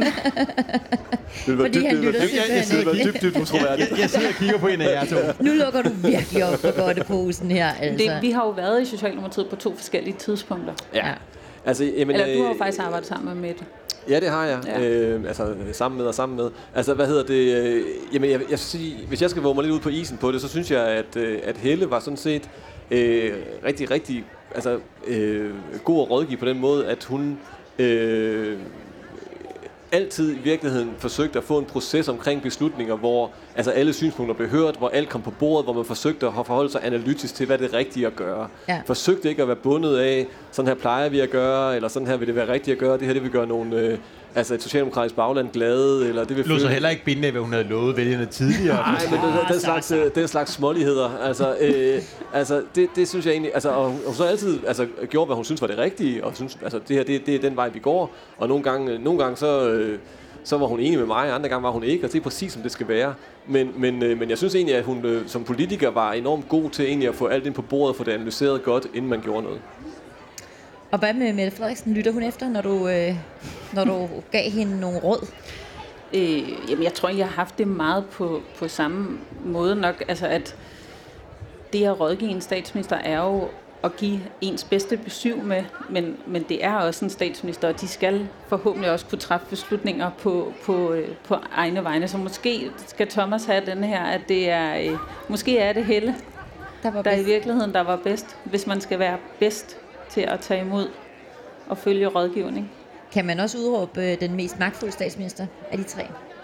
Speaker 2: Fordi han lytter simpelthen ikke.
Speaker 1: Dybt, dybt utroværdigt.
Speaker 4: Jeg, jeg sidder og kigger på en af jer to.
Speaker 2: Nu lukker du virkelig op for godteposen her. Altså.
Speaker 3: Det, vi har jo været i Socialdemokratiet på to forskellige tidspunkter.
Speaker 1: Ja. Altså, jamen,
Speaker 3: Eller du har jo
Speaker 1: øh,
Speaker 3: faktisk arbejdet sammen med Mette.
Speaker 1: Ja, det har jeg.
Speaker 3: Ja.
Speaker 1: Øh, altså sammen med og sammen med. Altså, hvad hedder det? Øh, jamen, jeg, jeg sige, hvis jeg skal våge mig lidt ud på isen på det, så synes jeg, at, øh, at Helle var sådan set øh, rigtig, rigtig altså, øh, god at rådgive på den måde, at hun øh, altid i virkeligheden forsøgte at få en proces omkring beslutninger, hvor altså, alle synspunkter blev hørt, hvor alt kom på bordet, hvor man forsøgte at forholde sig analytisk til, hvad det er rigtigt at gøre. Ja. Forsøgte ikke at være bundet af, sådan her plejer vi at gøre, eller sådan her vil det være rigtigt at gøre, det her det vil gøre nogle, øh, altså et socialdemokratisk bagland glade, eller det vil
Speaker 4: Lå så heller ikke binde af, hvad hun havde lovet vælgerne tidligere.
Speaker 1: Nej, men den, den, slags, den slags småligheder, altså, øh, altså det, det synes jeg egentlig, altså, og hun så altid altså, gjorde, hvad hun synes var det rigtige, og synes, altså det her, det, det er den vej, vi går, og nogle gange, nogle gange så, øh, så var hun enig med mig, andre gange var hun ikke, og det er præcis, som det skal være. Men, men, øh, men jeg synes egentlig, at hun øh, som politiker var enormt god til egentlig at få alt ind på bordet, og få det analyseret godt, inden man gjorde noget.
Speaker 2: Og hvad med Mette Frederiksen? Lytter hun efter, når du, øh, når du gav hende nogle råd?
Speaker 3: Øh, jamen, jeg tror, jeg har haft det meget på, på samme måde nok. Altså, at det at rådgive en statsminister er jo at give ens bedste besøg med, men, men det er også en statsminister, og de skal forhåbentlig også kunne træffe beslutninger på, på, på egne vegne. Så måske skal Thomas have den her, at det er, øh, måske er det Helle,
Speaker 2: der var
Speaker 3: der
Speaker 2: bedst?
Speaker 3: i virkeligheden der var bedst, hvis man skal være bedst til at tage imod og følge rådgivning.
Speaker 2: Kan man også udråbe den mest magtfulde statsminister af de tre?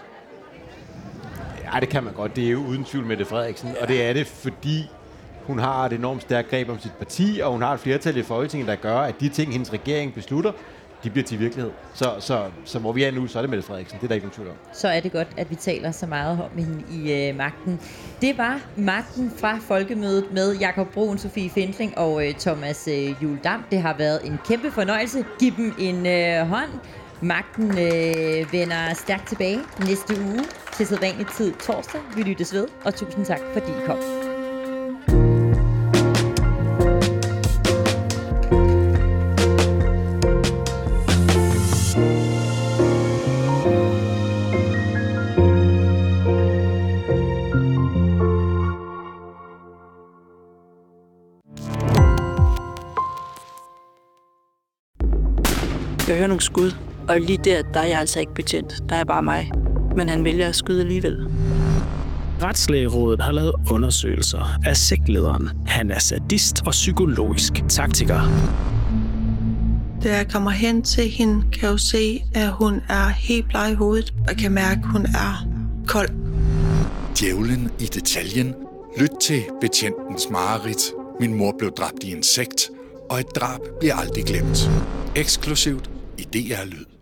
Speaker 4: Ja, det kan man godt. Det er jo uden tvivl Mette Frederiksen. Og det er det, fordi hun har et enormt stærkt greb om sit parti, og hun har et flertal i Folketinget, der gør, at de ting, hendes regering beslutter, de bliver til virkelighed. Så, så, så hvor vi er nu, så er det Mette Frederiksen. Det er der ikke nogen tvivl om.
Speaker 2: Så er det godt, at vi taler så meget om hende i øh, Magten. Det var Magten fra Folkemødet med Jakob Bruun, Sofie Findling og øh, Thomas øh, Juhl Dam. Det har været en kæmpe fornøjelse. Giv dem en øh, hånd. Magten øh, vender stærkt tilbage næste uge til sædvanlig tid torsdag. Vi lyttes ved, og tusind tak, fordi I kom.
Speaker 8: Jeg hører nogle skud, og lige der, der er jeg altså ikke betjent. Der er bare mig. Men han vælger at skyde alligevel.
Speaker 9: Retslægerådet har lavet undersøgelser af sektlederen. Han er sadist og psykologisk taktiker.
Speaker 10: Da jeg kommer hen til hende, kan jeg jo se, at hun er helt bleg i hovedet, og kan mærke, at hun er kold.
Speaker 11: Djævlen i detaljen. Lyt til Betjentens mareridt. Min mor blev dræbt i en sekt, og et drab bliver aldrig glemt. Eksklusivt i D R Lyd.